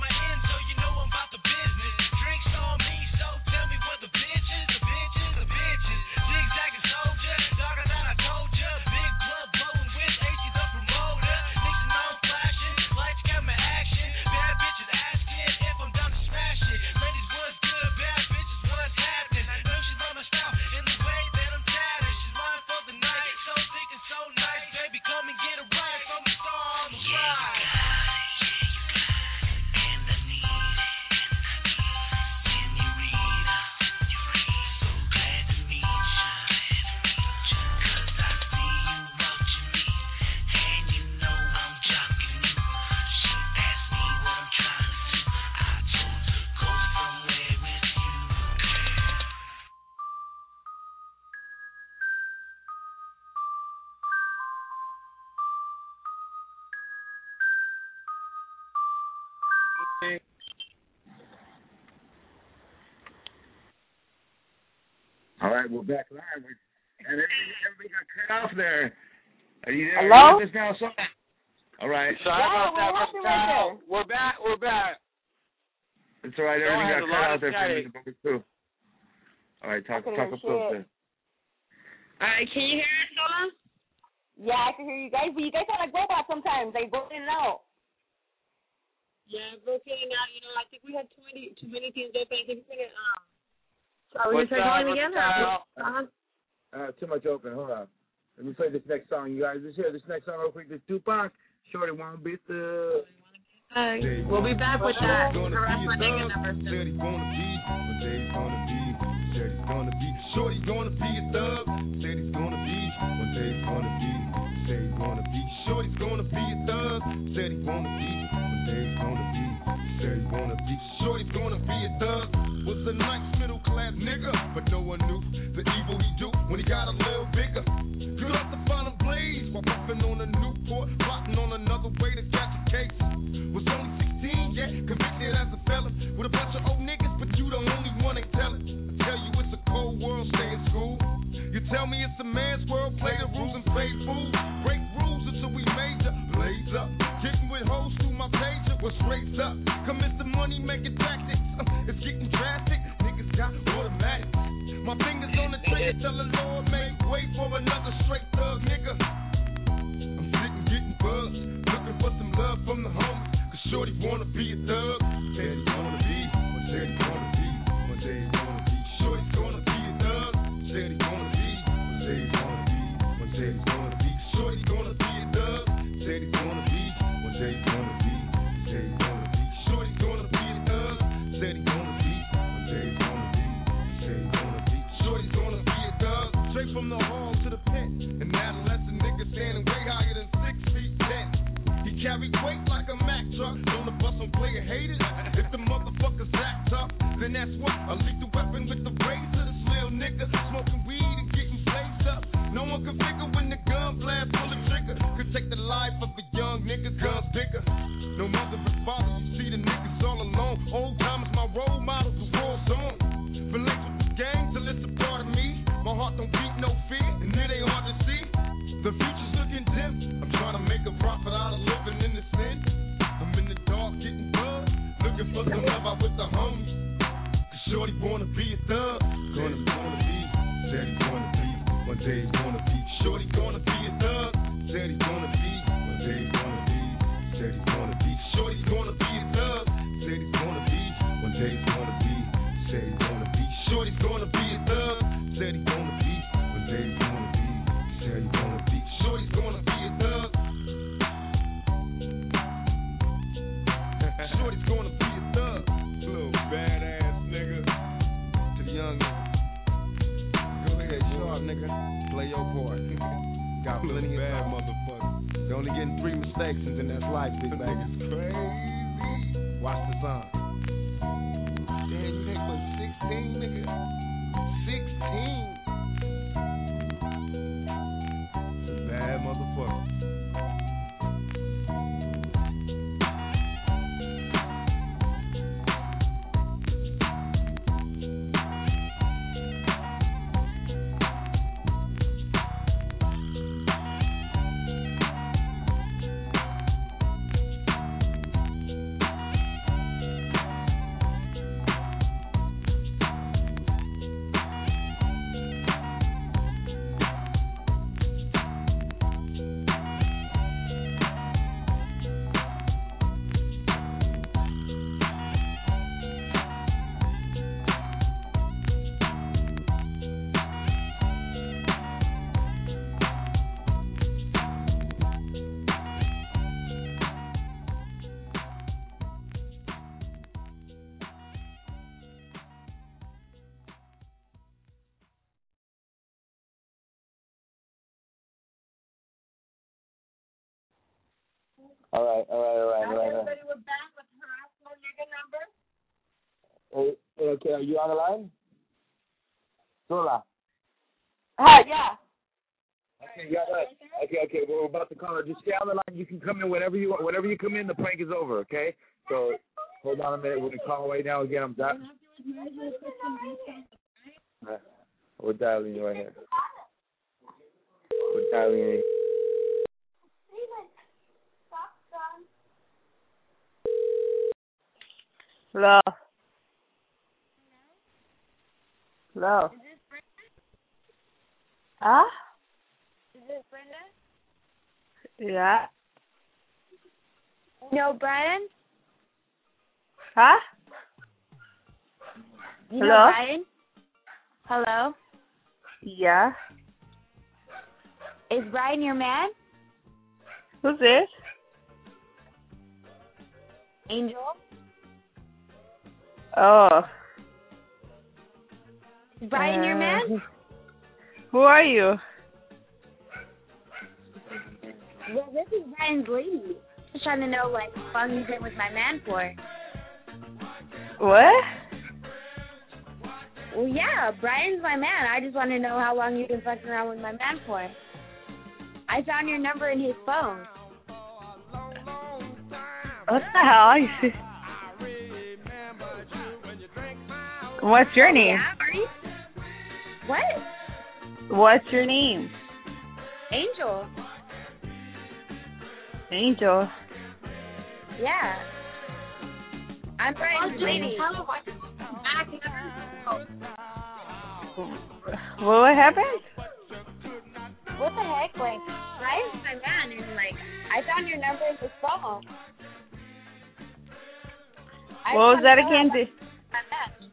Bitches, the bitches, the bitches. All right, we're back live. And everybody, everybody got cut off there. Are you there? Hello? Are you with us now? So, all right. Sorry about that, we're Mister right Kyle. We're back. We're back. It's all right. Go Everything ahead, got a cut lot out of there for a static. minute, but we're cool. All right, talk, Okay, talk up shit. close there. All right, can you hear us, Lola? Yeah, I can hear you guys, but you guys sound like robots sometimes. They go in and out. Yeah, broken out. You know, I think we had too many too many things open. I think we're gonna um. So are we What's gonna start up, going again? what's Or, up? uh-huh. Uh, too much open. Hold on. Let me play this next song, you guys. Let's hear this next song real quick. This Tupac. Shorty wanna beat the. Uh, we'll be back with that. The rest of my nigga number soon. Said he's gonna be, one day he's gonna be, said he's gonna be, shorty gonna be a thug, said he's gonna be, one day he's gonna be, said he's gonna be, shorty's gonna be a thug, said he's gonna be, one day he's gonna be, said he's gonna be, shorty's gonna be a thug, was a nice middle class nigga, but no one knew the evil he do when he got a little bigger. Good up to find him blaze while puffing on a Newport, plotting on another way to catch a case. Was only sixteen, yeah, convicted as a felon with a bunch of old niggas, but you the only one ain't telling. I tell you it's a cold world, stay in school. You tell me it's a man's world, play the rules and pay fools. Break rules until we major, blaze up. Getting with hoes through my pager, what's raised up? Commit the money making tactics, uh, it's getting drastic. Niggas got automatic. My fingers on the trigger, tell the Lord make way for another straight thug nigga. I'm sitting getting buzzed, looking for some love from the homies. Shorty wanna be a thug, said he's gonna be, one said he's gonna be, one day he's gonna be. Shorty's gonna be a thug, said he's gonna be, one said he's gonna be, one said he's gonna be. Shorty's gonna be a thug, said he's gonna be, one day he's gonna be, said he's gonna be. Shorty's gonna be a thug, said he's gonna be, one day he's gonna be, said he's gonna be. Shorty's gonna be a thug, straight from the hall to the pen. An adolescent nigga standing way higher than six feet ten. He carried weight like a Mack truck. On the bus on player haters. If the motherfuckers act tough, then that's what a lethal weapon with the razor. This little nigga smoking weed and getting blazed up. No one can figure when the gun blast pull the trigger. Could take the life of a young nigga, guns bigger. No mother and father, you see the niggas all alone. Old time is my role model, the war's on. Been linked with this gang till it's a part of me. My heart don't beat no fear, and it ain't hard to see. The future's looking dim. I'm trying to make a profit out of living in the sin. I'm in the dark getting buzzed, looking for some love out with the homies. Cause shorty wanna be a thug, gonna wanna be, said he's gonna be, one day he's gonna be. Shorty gonna be a thug, said he's gonna be, one day he's gonna be, said he's gonna be. Shorty's gonna be a thug, said he's gonna be, one day he's gonna be, said he's gonna be. Shorty's gonna be a thug, said he's gonna be, one day he's gonna be, said he's gonna be. Shorty's gonna be a thug. Shorty's gonna be a thug. Little badass nigga. To the young nigga. Go ahead, sharp nigga. Play your part. Got plenty of bad motherfuckers. They're only getting three mistakes and then that's life, big baby. Crazy. Watch the song. Damn, you ain't but sixteen, nigga. sixteen. Bad motherfucker. All right, all right, all right, all right. Everybody, we're back with harassment nigga number. Hey, hey, okay, are you on the line? Sola. Uh, yeah. Okay, you got that. Okay, okay, well, we're about to call her. Just stay on the line. You can come in whenever you want. Whenever you come in, the prank is over, okay? So Hold on a minute. We're going to call right now. Again, I'm di- uh, We're dialing you right here. We're dialing you. Hello. Hello. Is this Brenda? Huh? Is this Brenda? Yeah. No, Brian? Huh? You Hello? know Brian? Hello? Yeah. Is Brian your man? Who's this? Angel? Oh. Is Brian your man? Uh, Who are you? Well, this is Brian's lady. Just trying to know, like, how long you've been with my man for. What? Well, yeah, Brian's my man. I just want to know how long you've been fucking around with my man for. I found your number in his phone. What the hell? What's your name? Yeah, are you? What? What's your name? Angel. Angel. Yeah. I'm Brian's lady. Well, what happened? What the heck? Like, Brian's my man, and, like, I found your number in his phone. I What was just that wanna know again? how Did- long-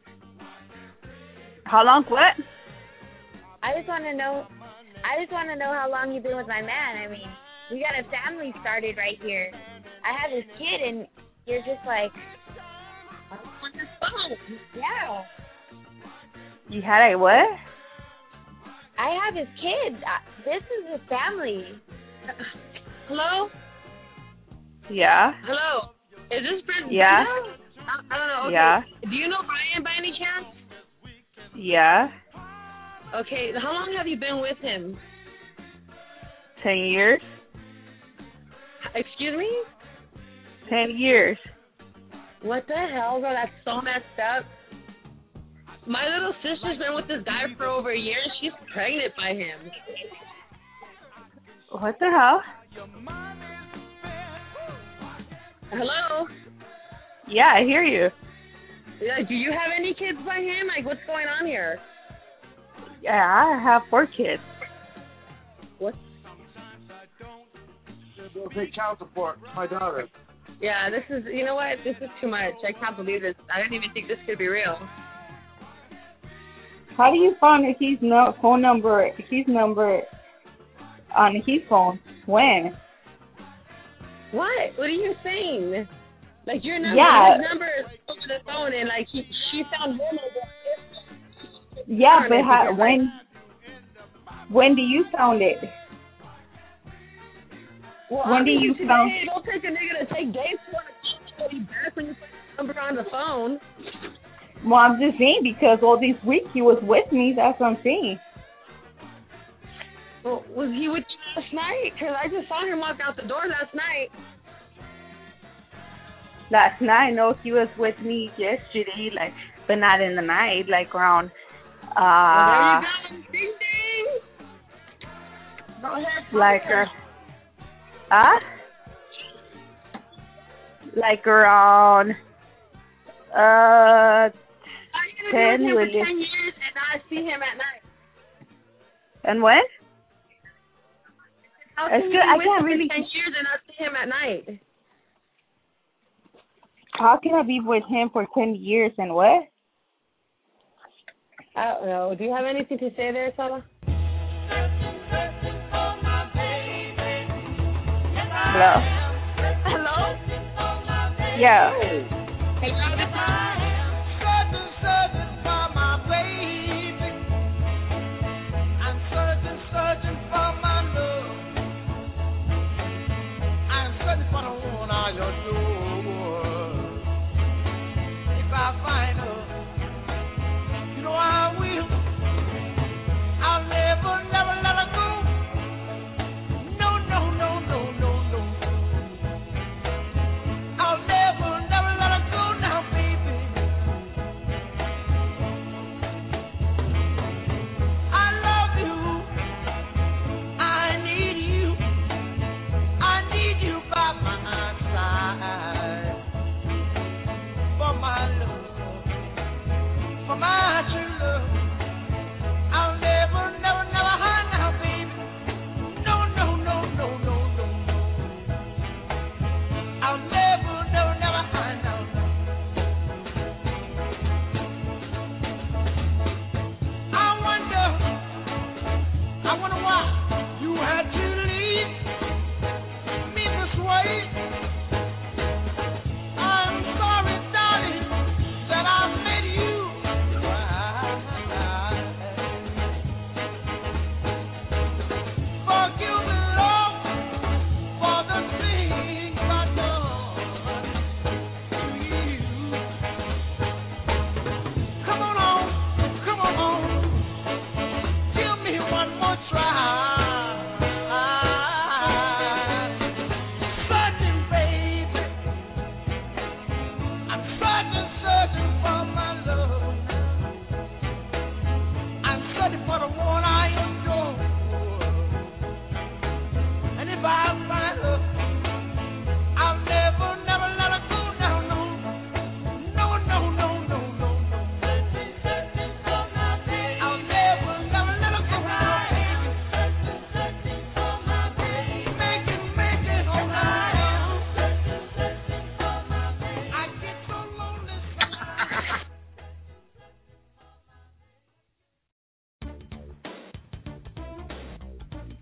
How long? What? I just want to know. I just want to know how long you've been with my man. I mean, we got a family started right here. I have this kid, and you're just like on the phone. Yeah. You had a what? I have his kid. Uh, This is his family. Hello. Yeah. Hello. Is this Brenda? Yeah. I, I don't know. Okay. Yeah. Do you know Brian by any chance? Yeah. Okay. How long have you been with him? Ten years. Excuse me? Ten years. What the hell, bro? That's so messed up. My little sister's been with this guy for over a year, and she's pregnant by him. What the hell? Hello? Yeah, I hear you. Yeah, do you have any kids by him? Like, what's going on here? Yeah, I have four kids. What? They'll pay child support. My daughter. Yeah, this is, you know what? This is too much. I can't believe this. I didn't even think this could be real. How do you find his no phone number? His number on his phone? When? What? What are you saying? Like, your number, Yeah. his number is over the phone, and, like, he, she found her number. Yeah, but how, when? When do you found it? Well, When do you obviously found? today, Don't take a nigga to take days for it to be back when you put the number on the phone. Well, I'm just saying because all these weeks he was with me. That's what I'm saying. Well, was he with you last night? Because I just saw him walk out the door last night. Last night, no, he was with me yesterday, like, but not in the night, like around. Uh, Well, there you go. Ding, ding. Go ahead. like uh, huh? Like around uh ten. I've been Will with him you? for ten years, and I see him at night. And when? How It's can good. you I be with can't him really- for ten years and not see him at night? How can I be with him for ten years and what? I don't know. Do you have anything to say there, Sala? Hello? Hello? Yeah. Hey, Robin. Searching, searching for my baby. I'm searching, searching for my love. I'm searching for the one I adore. If I find her, you know I will. I'll never, never let her go. No, no, no, no, no, no. I'll never, never let her go now.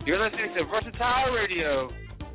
You're listening to Versatile Radio.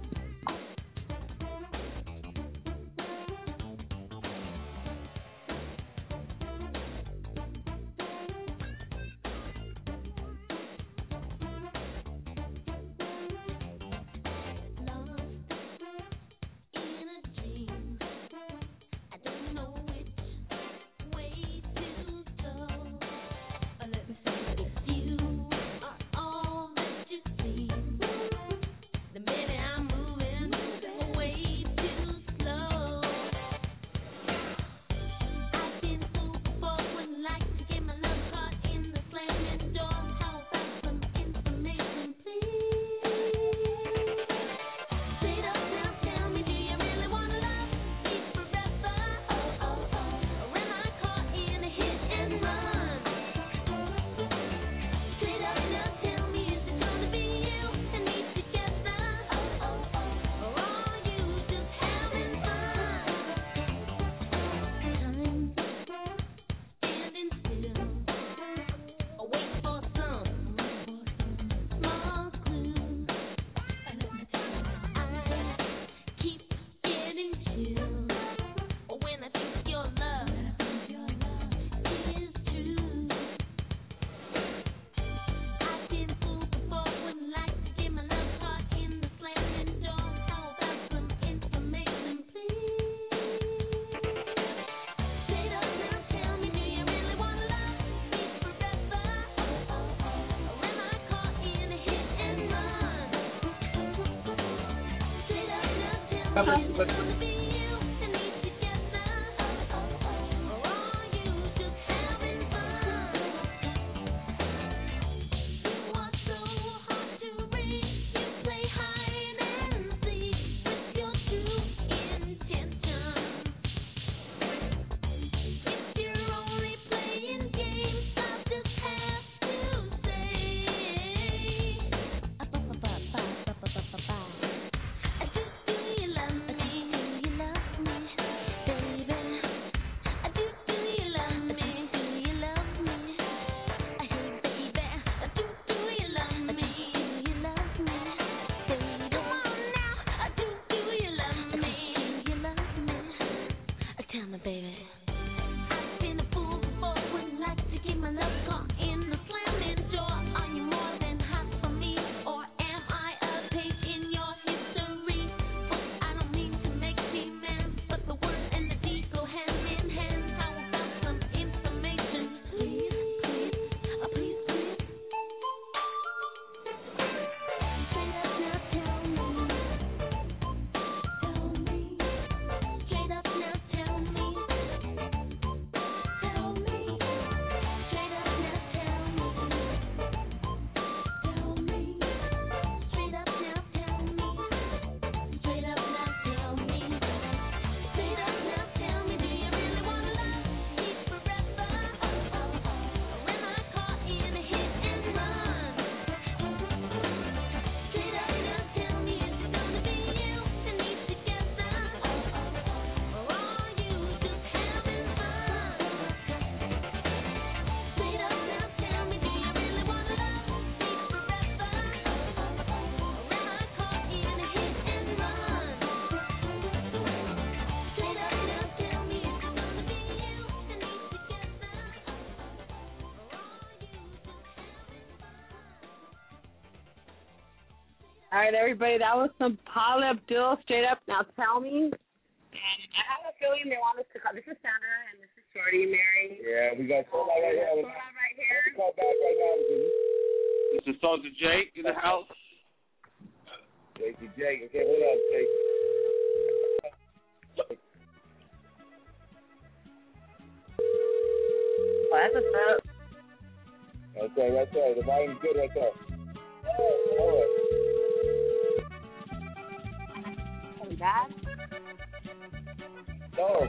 All right, everybody, that was some Paula Abdul, Straight Up Now Tell Me. And I have a feeling they want us to call. This is Sandra, and this is Shorty, Mary. Yeah, we got Sola right here. Sola right here. Call back right now. Mister Soldier Jake in the house. Jakey Jake. Okay, hold on, Jake. What's up? Okay, right there. The volume's good right there. All right. Dad? No.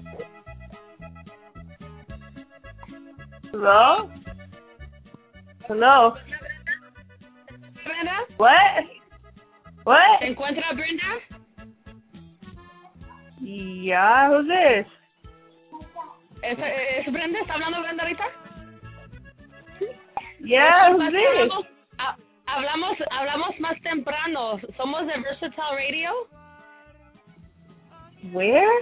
Hello? Hello? Brenda? What? What? ¿Se encuentra Brenda? Yeah, who's this? ¿Es, es Brenda? ¿Está hablando Brenda ahorita? Yeah, who's this? A, hablamos, hablamos más temprano. Somos de Versatile Radio. Where?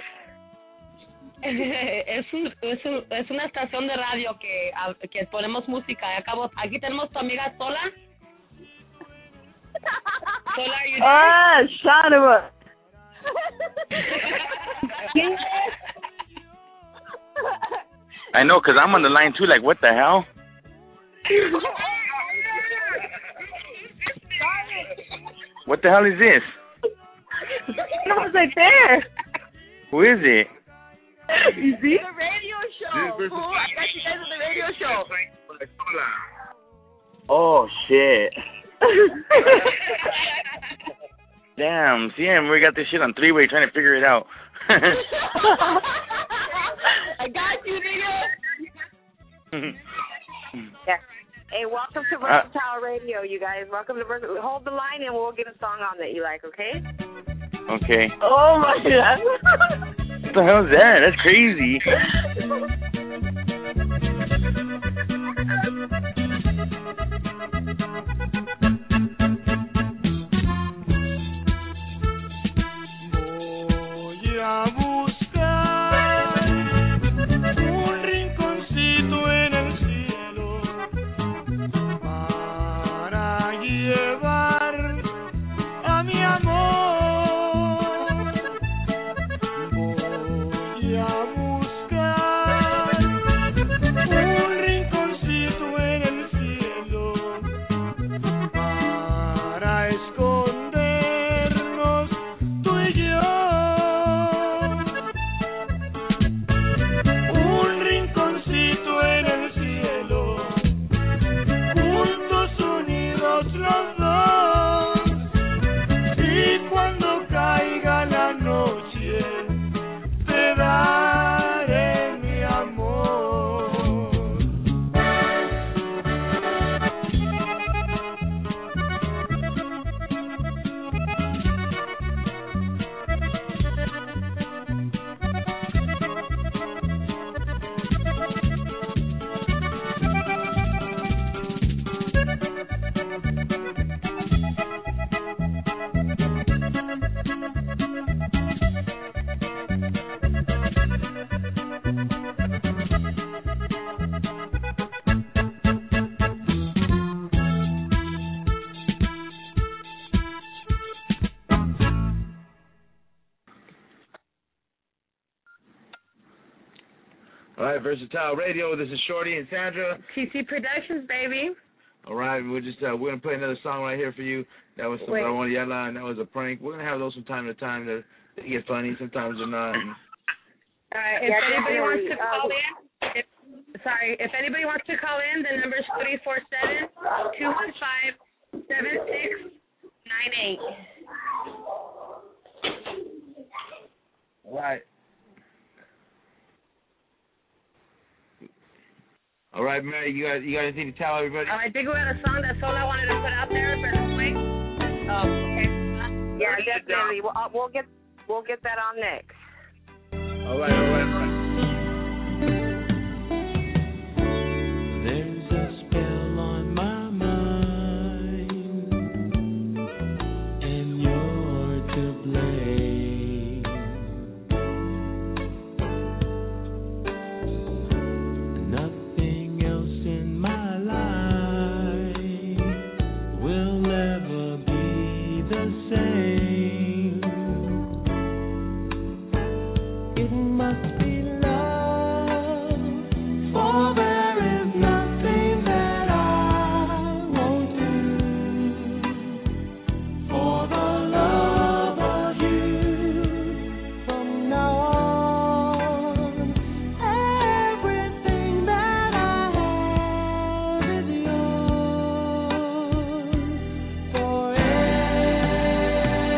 es, un, es, un, es una estación de radio que, que ponemos música. Acabo, aquí tenemos tu amiga Sola. Sola, are you there? Ah, Shana. I know, because I'm on the line too. Like, what the hell? What the hell is this? I was right there. Who is it? You see? The radio show. Who? I got you guys on the radio show. Oh, shit. Damn, see, and we got this shit on three-way trying to figure it out. I got you, nigga. Yeah. Hey, welcome to Versatile uh, Radio, you guys. Welcome to Versatile. Hold the line and we'll get a song on that you like, okay? Okay. Oh, my God. What the hell is that? That's crazy. Voy a buscar un rinconcito en el cielo para llevar a mi amor. Voy a buscar un rinconcito en el cielo para escondernos tú y yo. Un rinconcito en el cielo, juntos unidos los dos. Y cuando caiga la noche, te daré mi amor. All right, Versatile Radio. This is Shorty and Sandra. T C Productions, baby. All right, we're just uh, we're gonna play another song right here for you. That was some Wait. Ramon Ayala, and that was a prank. We're gonna have those from time to time. That they get funny, sometimes they're not. All right. If Yeah, anybody wants to definitely. call in, if, sorry, if anybody wants to call in, the number is three four seven, two one five, seven six nine eight. All right. All right, Mary, you got you got anything to tell everybody? Uh, I think we had a song that's all I wanted to put out there, but wait. Oh, okay. Yeah, definitely. We'll, uh, we'll get we'll get that on next. All right, all right, all right. There's a spell on my mind, and you're to blame. Nothing else in my life will ever be the same. It must be love, for there is nothing that I won't do for the love of you. From now on, everything that I have is yours forever.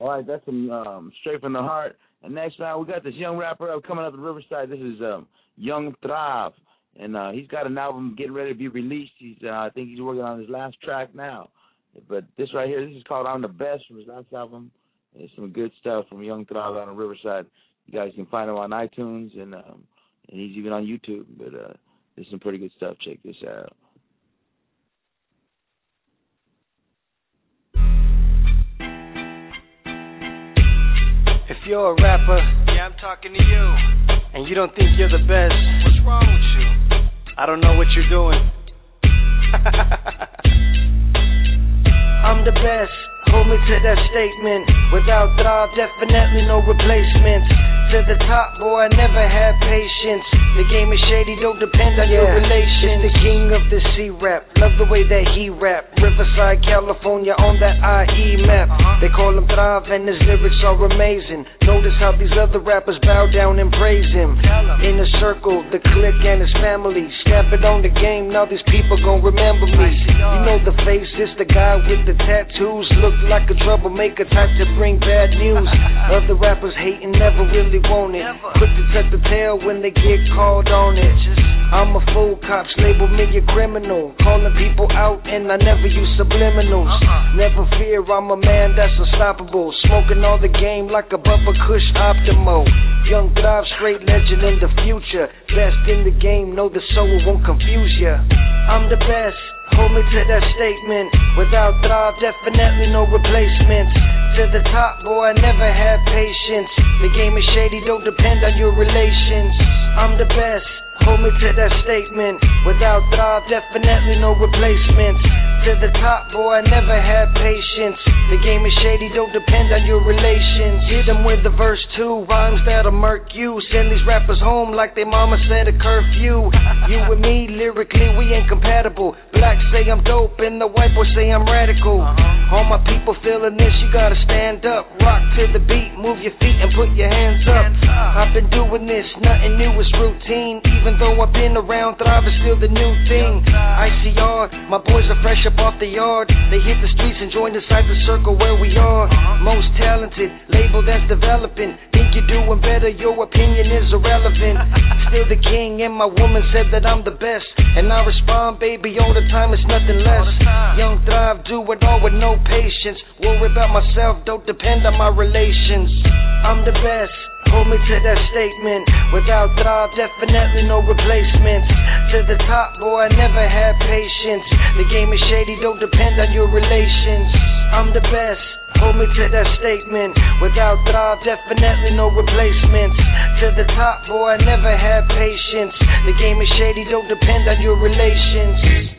All right, that's some um, straight from the heart. And next round, we got this young rapper up coming up in Riverside. This is um, Young Trav, and uh, he's got an album getting ready to be released. He's, uh, I think he's working on his last track now. But this right here, this is called I'm the Best from his last album. It's some good stuff from Young Trav out in Riverside. You guys can find him on iTunes, and um, and he's even on YouTube. But uh, this is some pretty good stuff. Check this out. If you're a rapper, yeah, I'm talking to you, and you don't think you're the best, what's wrong with you? I don't know what you're doing. I'm the best, hold me to that statement. Without Thrive, definitely no replacements. To the top, boy, I never had patience. The game is shady, don't depend on yeah. your relation. The king of the C-rap, love the way that he rap. Riverside, California, on that I E map. Uh-huh. They call him Thrive and his lyrics are amazing. Notice how these other rappers bow down and praise him. In a circle, the clique and his family. Snap it on the game, now these people gon' remember me. You know the face, it's the guy with the tattoos. Look like a troublemaker, type to bring bad news. Other rappers hating, never really want it. Quick to cut the tail when they get called on it. I'm a fool, cops label me a criminal. Calling people out and I never use subliminals. Never fear, I'm a man that's unstoppable. Smoking all the game like a Bubba Kush Optimo. Young Thrive, straight legend in the future. Best in the game, know the soul won't confuse ya. I'm the best, hold me to that statement. Without Thrive, definitely no replacements. To the top, boy, I never had patience. The game is shady, don't depend on your relations. I'm the best, hold me to that statement. Without Thrive, definitely no replacements. To the top, boy, I never had patience. The game is shady, don't depend on your relations. Hit them with the verse two, rhymes that'll murk you. Send these rappers home like they mama said a curfew. You and me, lyrically, we ain't compatible. Blacks say I'm dope and the white boys say I'm radical. All my people feeling this, you gotta stand up. Rock to the beat, move your feet and put your hands up. I've been doing this, nothing new, it's routine. Even though I've been around, Thrive is still the new thing. I C R, my boys are fresh up off the yard. They hit the streets and join inside the circle where we are. Most talented, label that's developing. Think you're doing better, your opinion is irrelevant. Still the king and my woman said that I'm the best. And I respond, baby, all the time, it's nothing less. Young Thrive, do it all with no patience. Worry about myself, don't depend on my relations. I'm the best, hold me to that statement. Without Thrive, definitely no replacements. To the top, boy, I never had patience. The game is shady, don't depend on your relations. I'm the best, hold me to that statement. Without Thrive, definitely no replacements. To the top, boy, I never had patience. The game is shady, don't depend on your relations.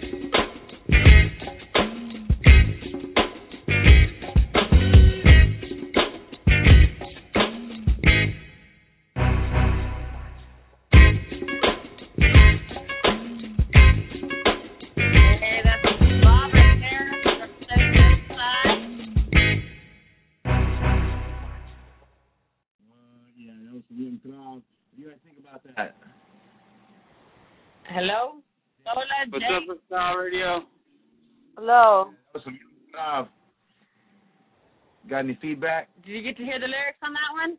Hello? Hola, What's Jay. up with Style Radio? Hello. Uh, got any feedback? Did you get to hear the lyrics on that one?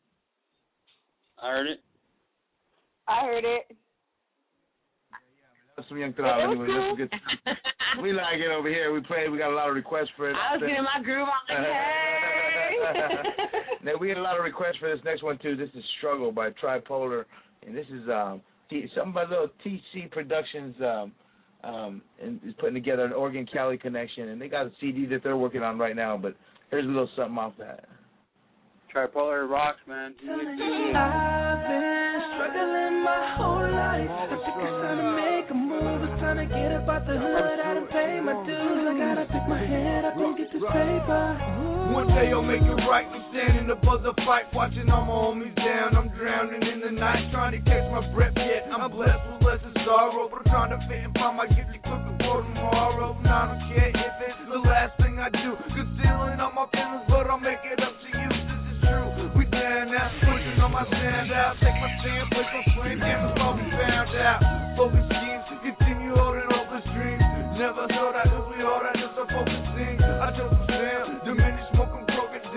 I heard it. I heard it. That's some Young Thrive anyway. That's a good time. We like it over here. We played. We got a lot of requests for it. I was getting my groove on like, hey. Now, we had a lot of requests for this next one, too. This is Struggle by Tripolar. And this is um, T- something by little T C Productions um, um, and is putting together an Oregon Cali connection. And they got a C D that they're working on right now. But here's a little something off that. Tripolar rocks, man. I've been struggling my whole life. I think it's time to make a move. It's time to get up out the hood. I done paid my dues. I gotta pick my head up and get this paper. One day I'll make it right. I'm standing above the fight, watching all my homies down. I'm drowning in the night, trying to catch my breath. Yet I'm blessed with less than sorrow, but I'm trying to fit and find my gift equipped for tomorrow. And I don't care if it's the last thing I do, concealing all my feelings, but I'll make it up to you. We down now, pushing on my stand out. Take my stand, place my flame, damn it's all we found out. Focus schemes, continue holding all the dreams. Never thought I could be all that, just a focus thing. I chose to stand, diminish, smoke and broke it down.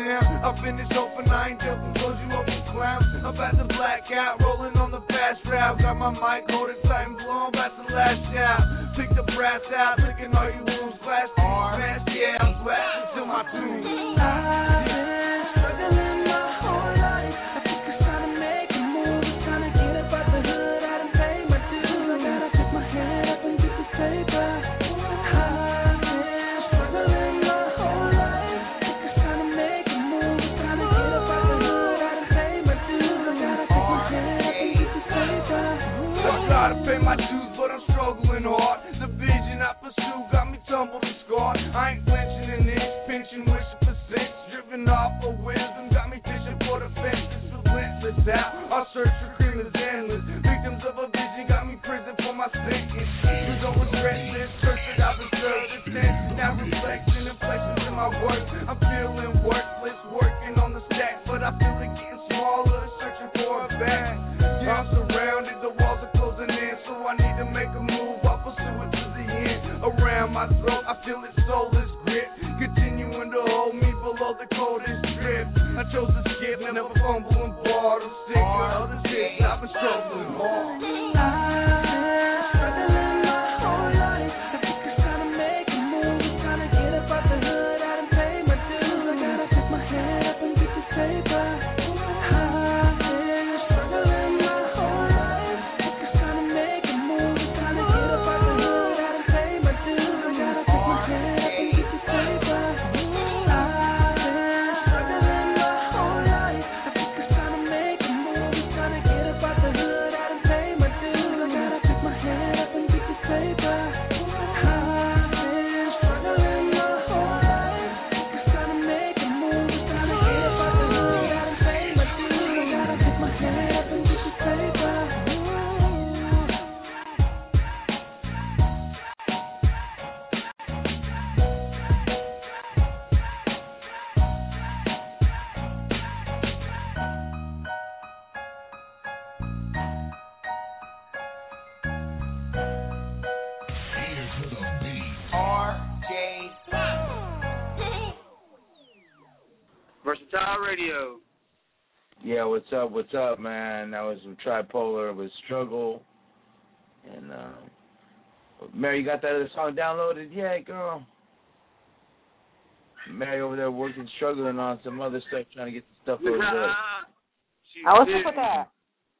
now. I finished open, I ain't joking, close you open clowns. I'm about to black out, rolling on the fast route. Got my mic loaded tight and blown, about to lash out. Pick the brass out, licking all you wounds. Glass smash, yeah, I'm blasting to my tune. I've been struggling my whole life. I think it's time to make a move. It's time to get up out the hood. I done paid my dues. I gotta pick my head up and get this paper. I've been struggling my whole life. I think it's time to make a move. It's time to get up out the hood. I done paid my dues. I gotta pick my head up and get this paper. I gotta pay my dues, but I'm struggling hard. The vision I pursue got me tumbled and scarred. I ain't flinching in this, pinching, wishing for cents. Driven off of wisdom, got me fishing for the fence. It's relentless out, our search for criminals endless. Victims of a vision got me prison for my sentence. Cause I was restless, search that I've been serving since. Now reflection and flexing in my work. I'm feeling worthless, working on the stack, but I feel it getting smaller, searching for a bag. Yeah, I'm surrounded, the walls are closing in, so I need to make a move. I'll pursue it to the end. Around my throat, I feel its soulless grip, continuing to hold me below the coldest drip. I chose to skip, never fumble and bar. I'm sick of other shit, I've been struggling hard. I've been struggling my whole life. I think it's time to make a move. It's time to get up out the hood. I done paid my dues. I gotta pick my head up and get this paper. I've been struggling my whole life. I think it's time to make a move. It's time to get up out the hood. I done paid my dues. I gotta pick my head up and get this paper. I've been struggling my whole life. I think it's time to make a move. It's time to get up out the hood. I done paid my dues. I gotta pick my head up and get this paper. I've been struggling my whole life. It's time to make a move. It's time to get up out the hood. I done paid my dues. I gotta pick my head up and get this paper. Versatile Radio. Yeah, what's up? What's up, man? That was some Tripolar with Struggle. And, uh, Mary, you got that other song downloaded? Yeah, girl. Mary over there working, struggling on some other stuff, trying to get the stuff over there. I was up with that.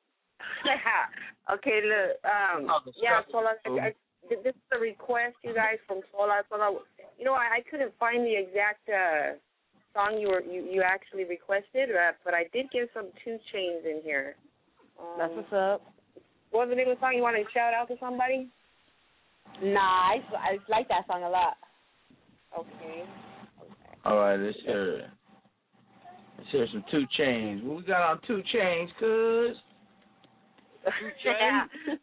Okay, look, um, yeah, Sola, I, I, this is a request, you guys, from Sola. Sola, you know, I, I couldn't find the exact uh, song you were you, you actually requested, uh, but I did give some two chains in here. Um, That's what's up. What was the name of the song? You want to shout out to somebody? Nah, I, I like that song a lot. Okay. All right, let's hear let's hear some Two Chains. What we got on Two Chains, cuz? Two Chains?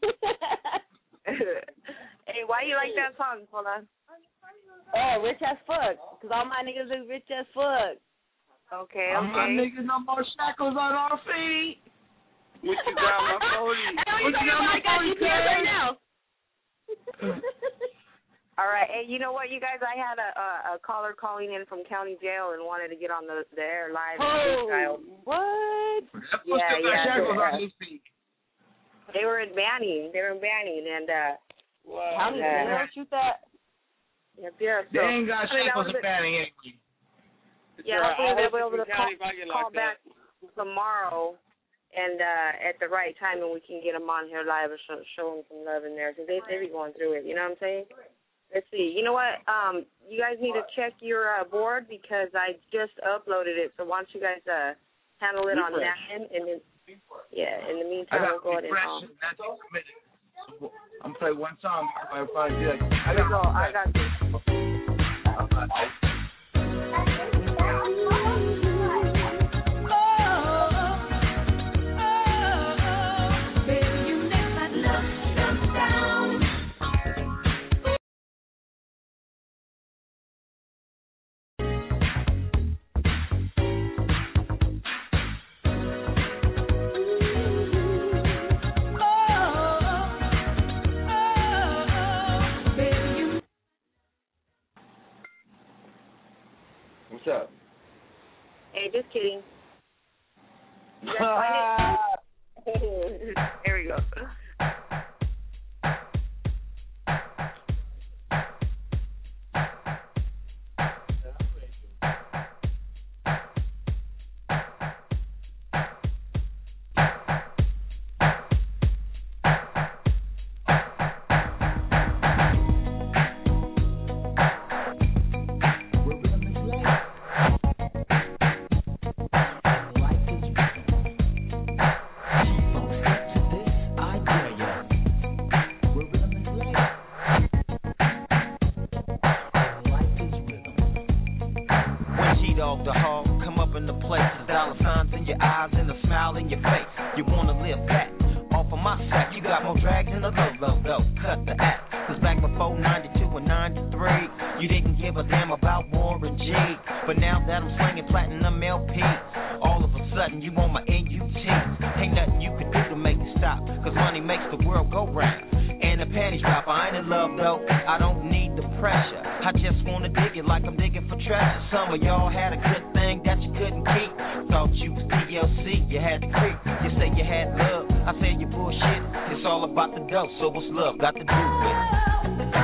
Hey, why you like that song, Sola? Oh, rich as fuck. Because all my niggas is rich as fuck. Okay, All okay. my niggas, no more shackles on our feet. What you got, my phone? What you got, my phone? Right now. All right. Hey, you know what, you guys? I had a, a, a caller calling in from county jail and wanted to get on the, the air live. Oh, what? Yeah, yeah. Shackles yeah. on his feet. They were in Banning. They were in Banning, and uh, Wow. County uh, jail? Shoot that. Yep, yeah. They So, ain't got I mean, that shackles was in it. Banning anyway. Yeah, hopefully they'll be able to call, County, call back tomorrow and uh, at the right time, and we can get them on here live and show, show them some love in there because they they be going through it. You know what I'm saying? Let's see. You know what? Um, you guys need to check your uh, board because I just uploaded it. So why don't you guys uh, handle it on that end, and then yeah. In the meantime, I we'll go ahead and. Um, That's submitted. I'm gonna play one song. I probably do that. I Here we go. I got this. What's up? Okay, just kidding. You guys find it? Here we go. So what's love got to do with it?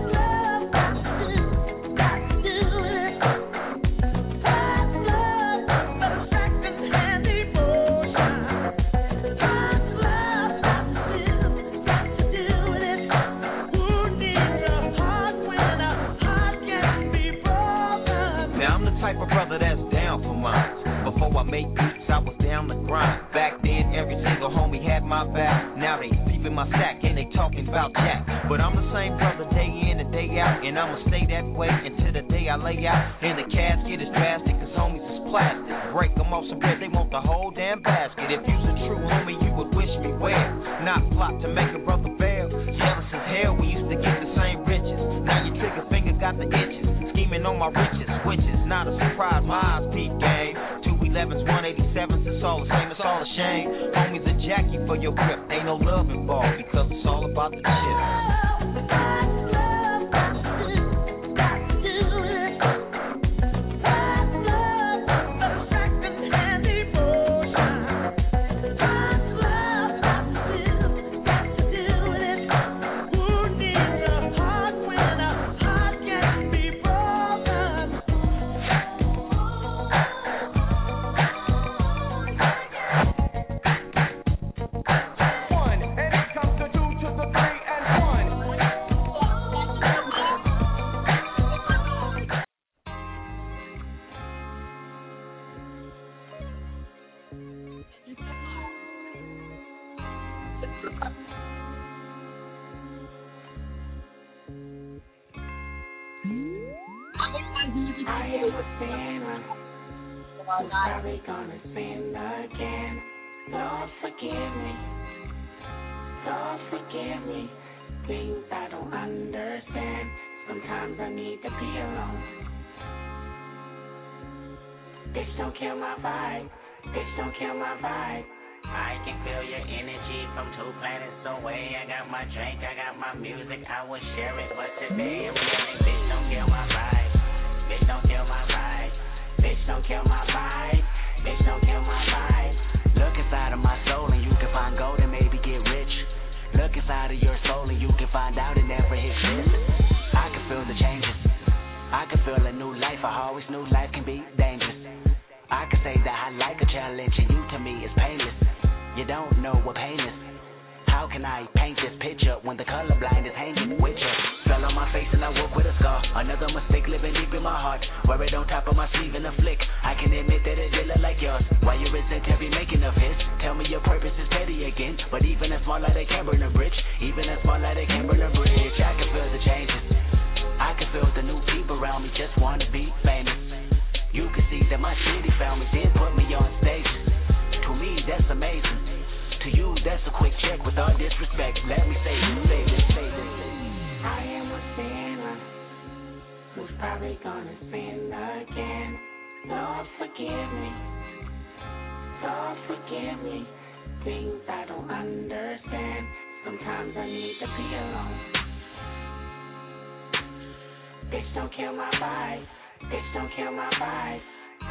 Now I'm the type of brother that's down for mine. Before I made beats, I was down the grind. Back then, every single homie had my back. Now they in my sack and they talking about Jack. But I'm the same brother day in and day out, and I'ma stay that way until the day I lay out. And the casket is drastic, cause homies is plastic. Break them off some bread, they want the whole damn basket. If you's a true homie, you would wish me well. Not plot to make a brother fail. Jealous as hell, we used to get the same riches. Now your trigger finger got the itches. Scheming on my riches, which is not a surprise. My eyes peak game. two elevens, one eighty-sevens, it's all the same, it's all a shame. Homies a Jackie for your grip, ain't no love involved because it's all about the chip.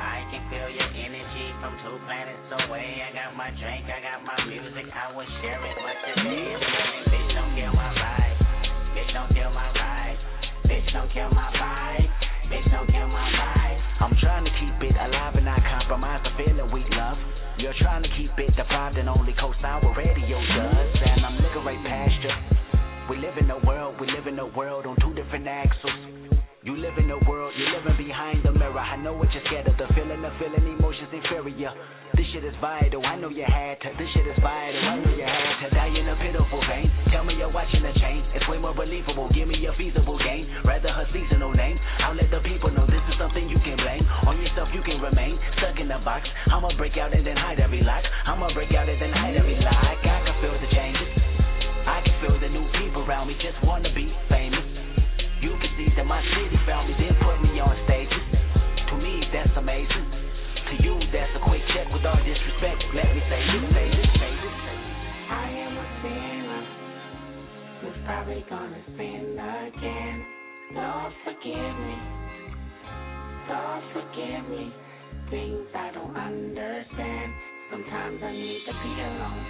I can feel your energy from two planets away. I got my drink, I got my music, I will share it, but today I'm feeling, bitch, don't kill my vibe. Bitch, don't kill my vibe. Bitch, don't kill my vibe. Bitch, don't kill my vibe. I'm trying to keep it alive and not compromise the feeling we love. You're trying to keep it deprived and only co-sign what radio does. And I'm looking right past you. We live in a world, we live in a world on two different axles. You live in a world, you're living behind the mirror. I know what you're scared of, the feeling, the feeling, emotions inferior. This shit is vital, I know you had to. This shit is vital, I know you had to. Die in a pitiful vein. Tell me you're watching the chain. It's way more believable, give me a feasible gain. Rather her seasonal name. I'll let the people know this is something you can blame. On yourself you can remain stuck in the box. I'ma break out and then hide every lock. I'ma break out and then hide every lie. I can feel the changes. I can feel the new people around me just wanna be famous. You can see that my city found me, then put me on stages. To me, that's amazing. To you, that's a quick check with all disrespect. Let me say this, say this, say this. I am a sinner who's probably gonna sin again. Lord, forgive me. Lord, forgive me. Things I don't understand. Sometimes I need to be alone.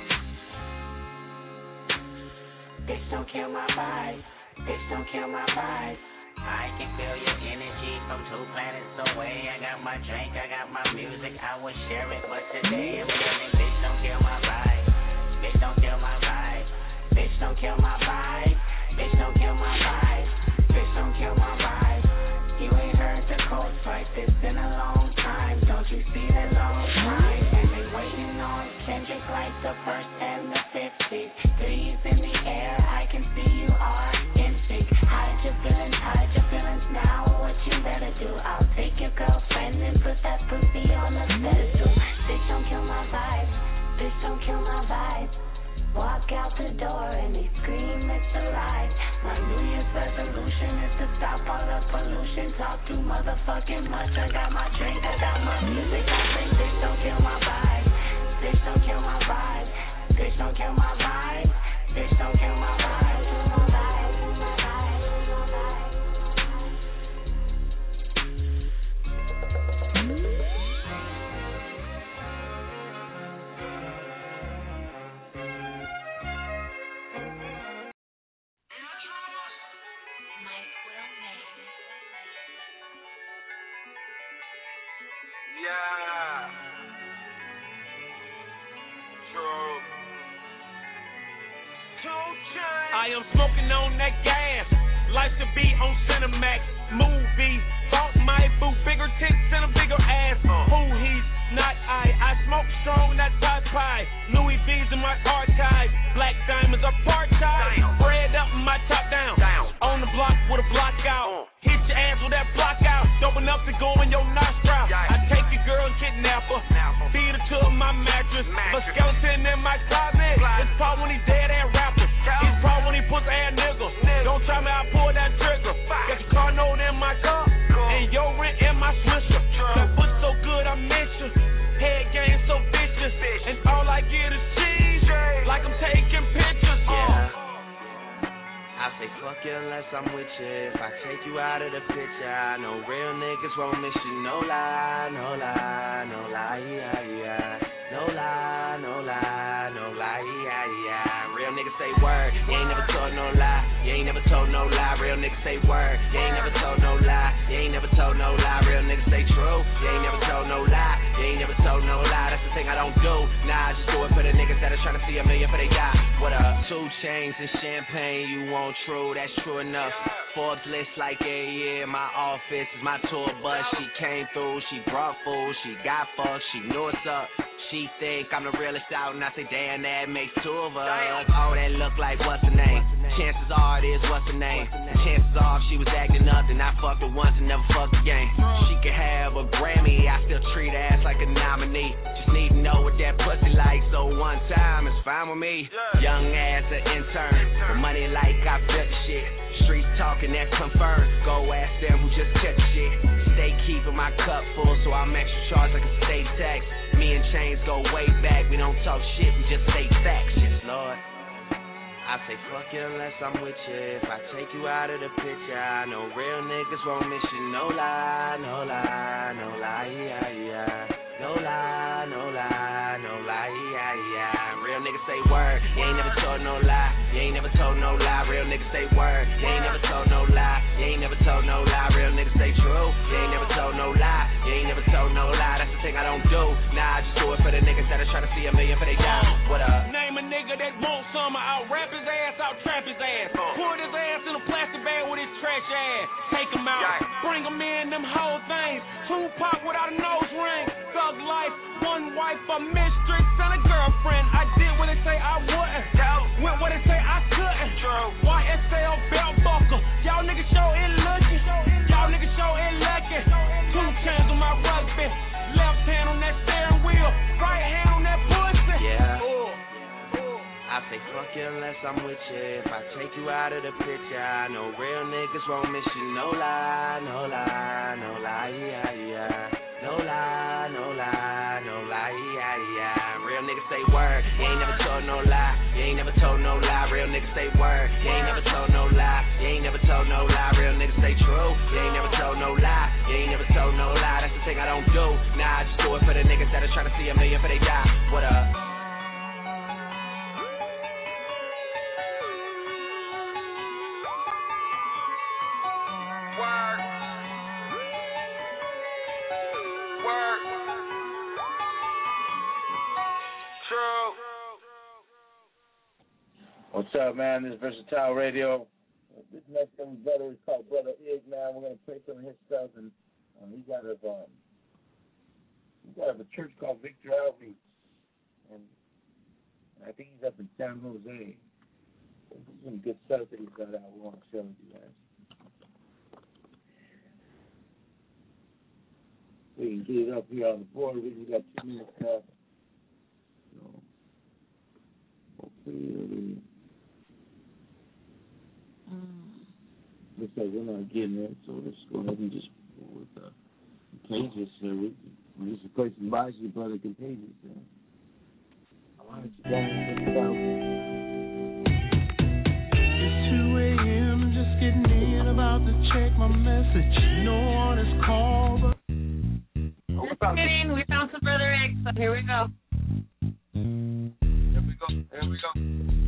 Bitch, don't kill my vibe. Bitch, don't kill my vibe. I can feel your energy from two planets away. I got my drink, I got my music, I will share it, but today I'm feeling, bitch, don't kill my vibe. Bitch, don't kill my vibe. Bitch, don't kill my vibe. Bitch, don't kill my vibe. Bitch, don't kill my vibe. You ain't heard the coast like this in a long time. Don't you see the long time? And they waiting on Kendrick like the first and the fifties. Threes in the air, I can see you are in sync. Hide your feelings, hide your feelings now. What you better do? I'll take your girlfriend and put that pussy on the pedestal. Bitch, don't kill my vibe. Bitch, don't kill my vibe. Walk out the door and they scream it's alive. My New Year's resolution is to stop all the pollution. Talk too motherfucking much. I got my drink, I got my music. I say bitch, don't kill my vibe. Bitch, don't kill my vibe. Bitch, don't kill my vibe. Bitch, don't kill my vibe. Yeah. True. I am smoking on that gas. Life to be on Cinemax. Movies. Thought my boo bigger tits and a bigger ass. Who he's not I. I smoke strong, not tie pie. Louis V's in my archive. Black diamonds are part-time. Spread up in my top down. On the block with a block out. Hit your ass with that block out. Dope enough to go in your nostril. I take your girl and kidnap her. Feed her to my mattress. A skeleton in my closet. It's Paul when he dead ass rapper. It's Paul when he puts ass nigga. Don't tell me I pull that trigger. Got your car note in my car. And your rent in my swisher. That foot so good I miss you. Head game so vicious. And all I get is cheese. Like I'm taking pictures. Yeah. I say fuck you unless I'm with you. If I take you out of the picture, I know real niggas won't miss you. No lie, no lie, no lie, yeah, yeah. No lie, no lie, no lie, yeah, yeah. Real niggas say word, you ain't never told no lie. You ain't never told no lie. Real niggas say word, you ain't never told no lie. You ain't never told no lie. Real niggas say true, you ain't never told no lie. You ain't never told no lie. That's the thing I don't do. Nah, I just do it for the niggas that are trying to see a million for they die. What up? Two chains and champagne, you want true, that's true enough. Forbes list like yeah, yeah, my office is my tour bus. She came through, she brought food, she got fucked, she knew what's up. She think I'm the realest out, and I say, damn, that makes two of us. Oh, that look like what's her name? Chances are it is what's her name. And chances are if she was acting up, then I fucked her once and never fucked again. She could have a Grammy, I still treat her ass like a nominee. Just need to know what that pussy like, so one time it's fine with me. Young ass an intern, for money like I built the shit. Streets talking, that's confirmed. Go ask them who just kept the shit. Stay keeping my cup full, so I'm extra charged like a state tax. Me and Chains go way back. We don't talk shit, we just say facts. Yes, Lord. I say fuck you unless I'm with you. If I take you out of the picture, I know real niggas won't miss you. No lie, no lie, no lie, yeah, yeah. No lie, no lie, no lie, yeah, yeah. Real niggas say word, you ain't never told no lie. You ain't never told no lie. Real niggas say word, you ain't never told no lie. You ain't never told no lie. Real niggas say true, you ain't never told no lie. You ain't never told no lie. That's the thing I don't do. Nah, I just do it for the niggas that are trying to see a million for they die. What up? Name a nigga that wants summer, out rap his ass, out trap his ass. Put his ass in a plastic bag with his trash ass. Take him out, bring him in, them whole things. Tupac without a nose ring. Thug life, one wife, a mistress, and a girlfriend. I did what they say I wouldn't. Went what they say I couldn't. Y S L belt buckle. Y'all niggas show it looking. Y'all niggas show it lacking. Two chains on my rugby. Left hand on that steering wheel. Right hand on that pussy. Yeah. I say fuck you unless I'm with you. If I take you out of the picture, I know real niggas won't miss you. No lie, no lie, no lie, yeah, yeah. No lie, no lie, no lie, yeah, yeah. Real niggas say word, you ain't never told no lie. You ain't never told no lie. Real niggas say word, you ain't never told no lie. You ain't never told no lie. Real niggas say true, you ain't never told no lie. You ain't never told no lie. That's the thing I don't do. Nah, I just do it for the niggas that are trying to see a million for they die. What up? What's up, man? This is Versatile Radio. This next thing, brother, is called Brother Ig, man. We're gonna play some of his stuff, and um, he got a um, he got a church called Victor Outreach, and I think he's up in San Jose. Some good stuff that he's got out. We want to share with you guys. We can get it up here on the board. We got two minutes left. So hopefully it'll be. Looks like we're not getting it, so let's go ahead and just go with uh, Contagious. Uh, we, we just play some Baji, brother Contagious. Uh. I wanted to guys check it out. It's two a.m. just getting in, about to check my message. No one has called. But... Just kidding. We found some Brother Ig, so here we go. Here we go. Here we go.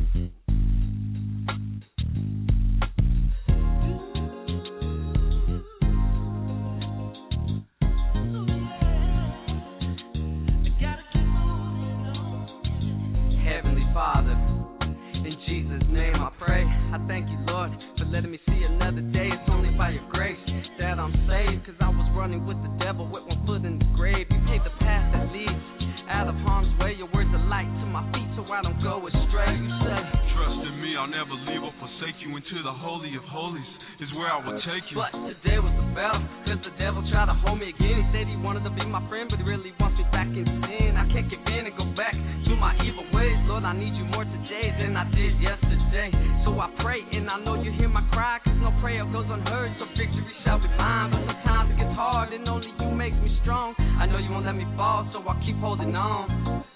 Father, in Jesus' name I pray. I thank you, Lord, for letting me see another day. It's only by your grace that I'm saved, cause I was running with the devil with one foot in the grave. You paved the path that leads out of harm's way. Your words are light to my feet so I don't go astray. You say, trust in me, I'll never leave or forsake you. Into the holy of holies is where I will take you. But today was the battle, cause the devil tried to hold me again. He said he wanted to be my friend, but he really wants me back in sin. I can't give in and go back to my evil ways. Lord, I need you more today than I did yesterday. So I pray, and I know you hear my cry, cause no prayer goes unheard, so victory shall be mine. But sometimes it gets hard, and only you make me strong. I know you won't let me fall, so I'll keep holding on.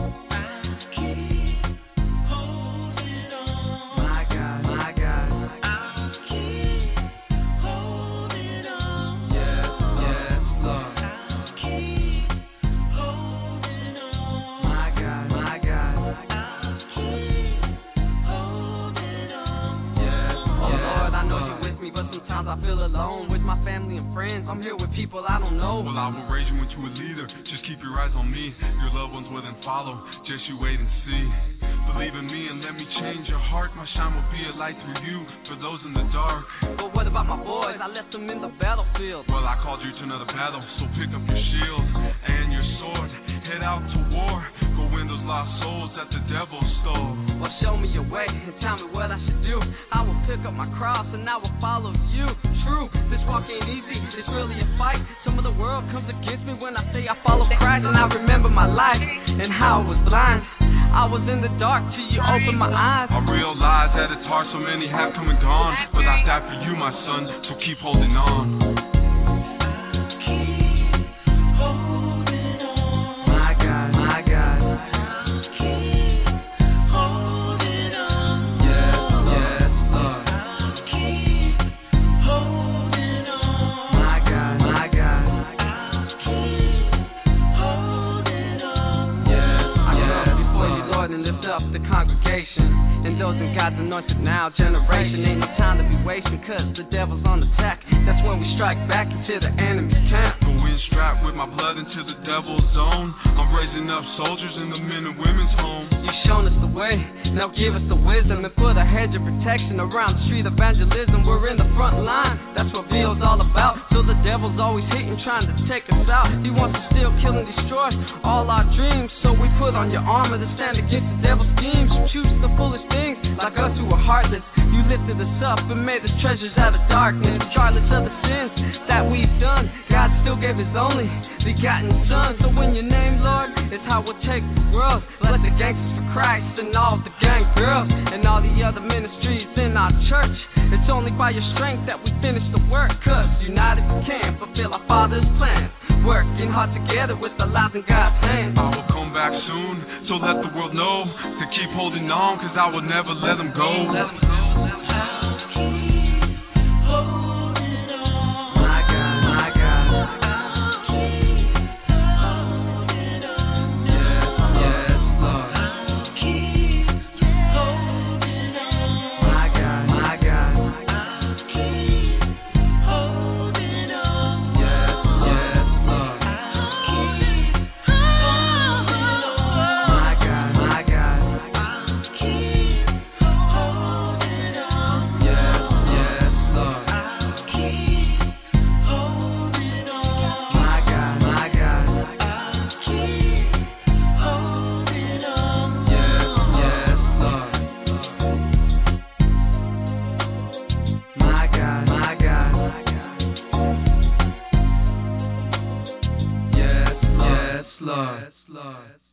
Sometimes I feel alone with my family and friends. I'm here with people I don't know. Well, I will raise you into a leader. Just keep your eyes on me. Your loved ones will then follow. Just you wait and see. Believe in me and let me change your heart. My shine will be a light through you for those in the dark. But what about my boys? I left them in the battlefield. Well, I called you to another battle, so pick up your shield and your sword. Head out to war. Go win those lost souls that the devil stole. Well, show me your way and tell me what I should do. I will pick up my cross and I will follow you. True, this walk ain't easy. It's really a fight. Some of the world comes against me when I say I follow Christ. And I remember my life and how I was blind. I was in the dark till you opened my eyes. I realize that it's hard, so many have come and gone. But I died for you, my son, so keep holding on. My God, my God. Keep holding on. Lord, and lift up the congregation. And those in God's anointed now generation. Ain't no time to be wasting, cause the devil's on attack. That's when we strike back into the enemy camp. Going strapped with my blood into the devil's zone. I'm raising up soldiers in the men and women's home. You've shown us the way, now give us the wisdom and put a hedge of protection around the street evangelism. We're in the front line, that's what Bill's all about. So the devil's always hating, trying to take us out. He wants to steal, kill, and destroy all our dreams. So we put on your armor to stand against the devil's schemes. You choose the foolish things like us who are heartless. You lifted us up and made us treasures out of darkness. Regardless of the sins that we've done, God still gave his only begotten son. So when your name, Lord, is how we'll take the world. Let the gangsters for Christ and all the gang girls and all the other ministries in our church. It's only by your strength that we finish the work, cause united we can fulfill our Father's plans. Working hard together with the lives in God's hands. I will come back soon, so let the world know to keep holding on, cause I will never let them go. Let them go. I'll keep holding on. My God, my God. I'll keep holding on. Yes, yes, Lord. I'll keep holding on. My God, my God. I'll keep holding on. Yes, yes, Lord. I'll keep holding on. My God, my God. I'll keep holding on. Yes, yes, Lord. I'll keep holding on. My God, my God. I'll keep holding on. Yes, yes, Lord. My God, my God. Yes, yes, Lord.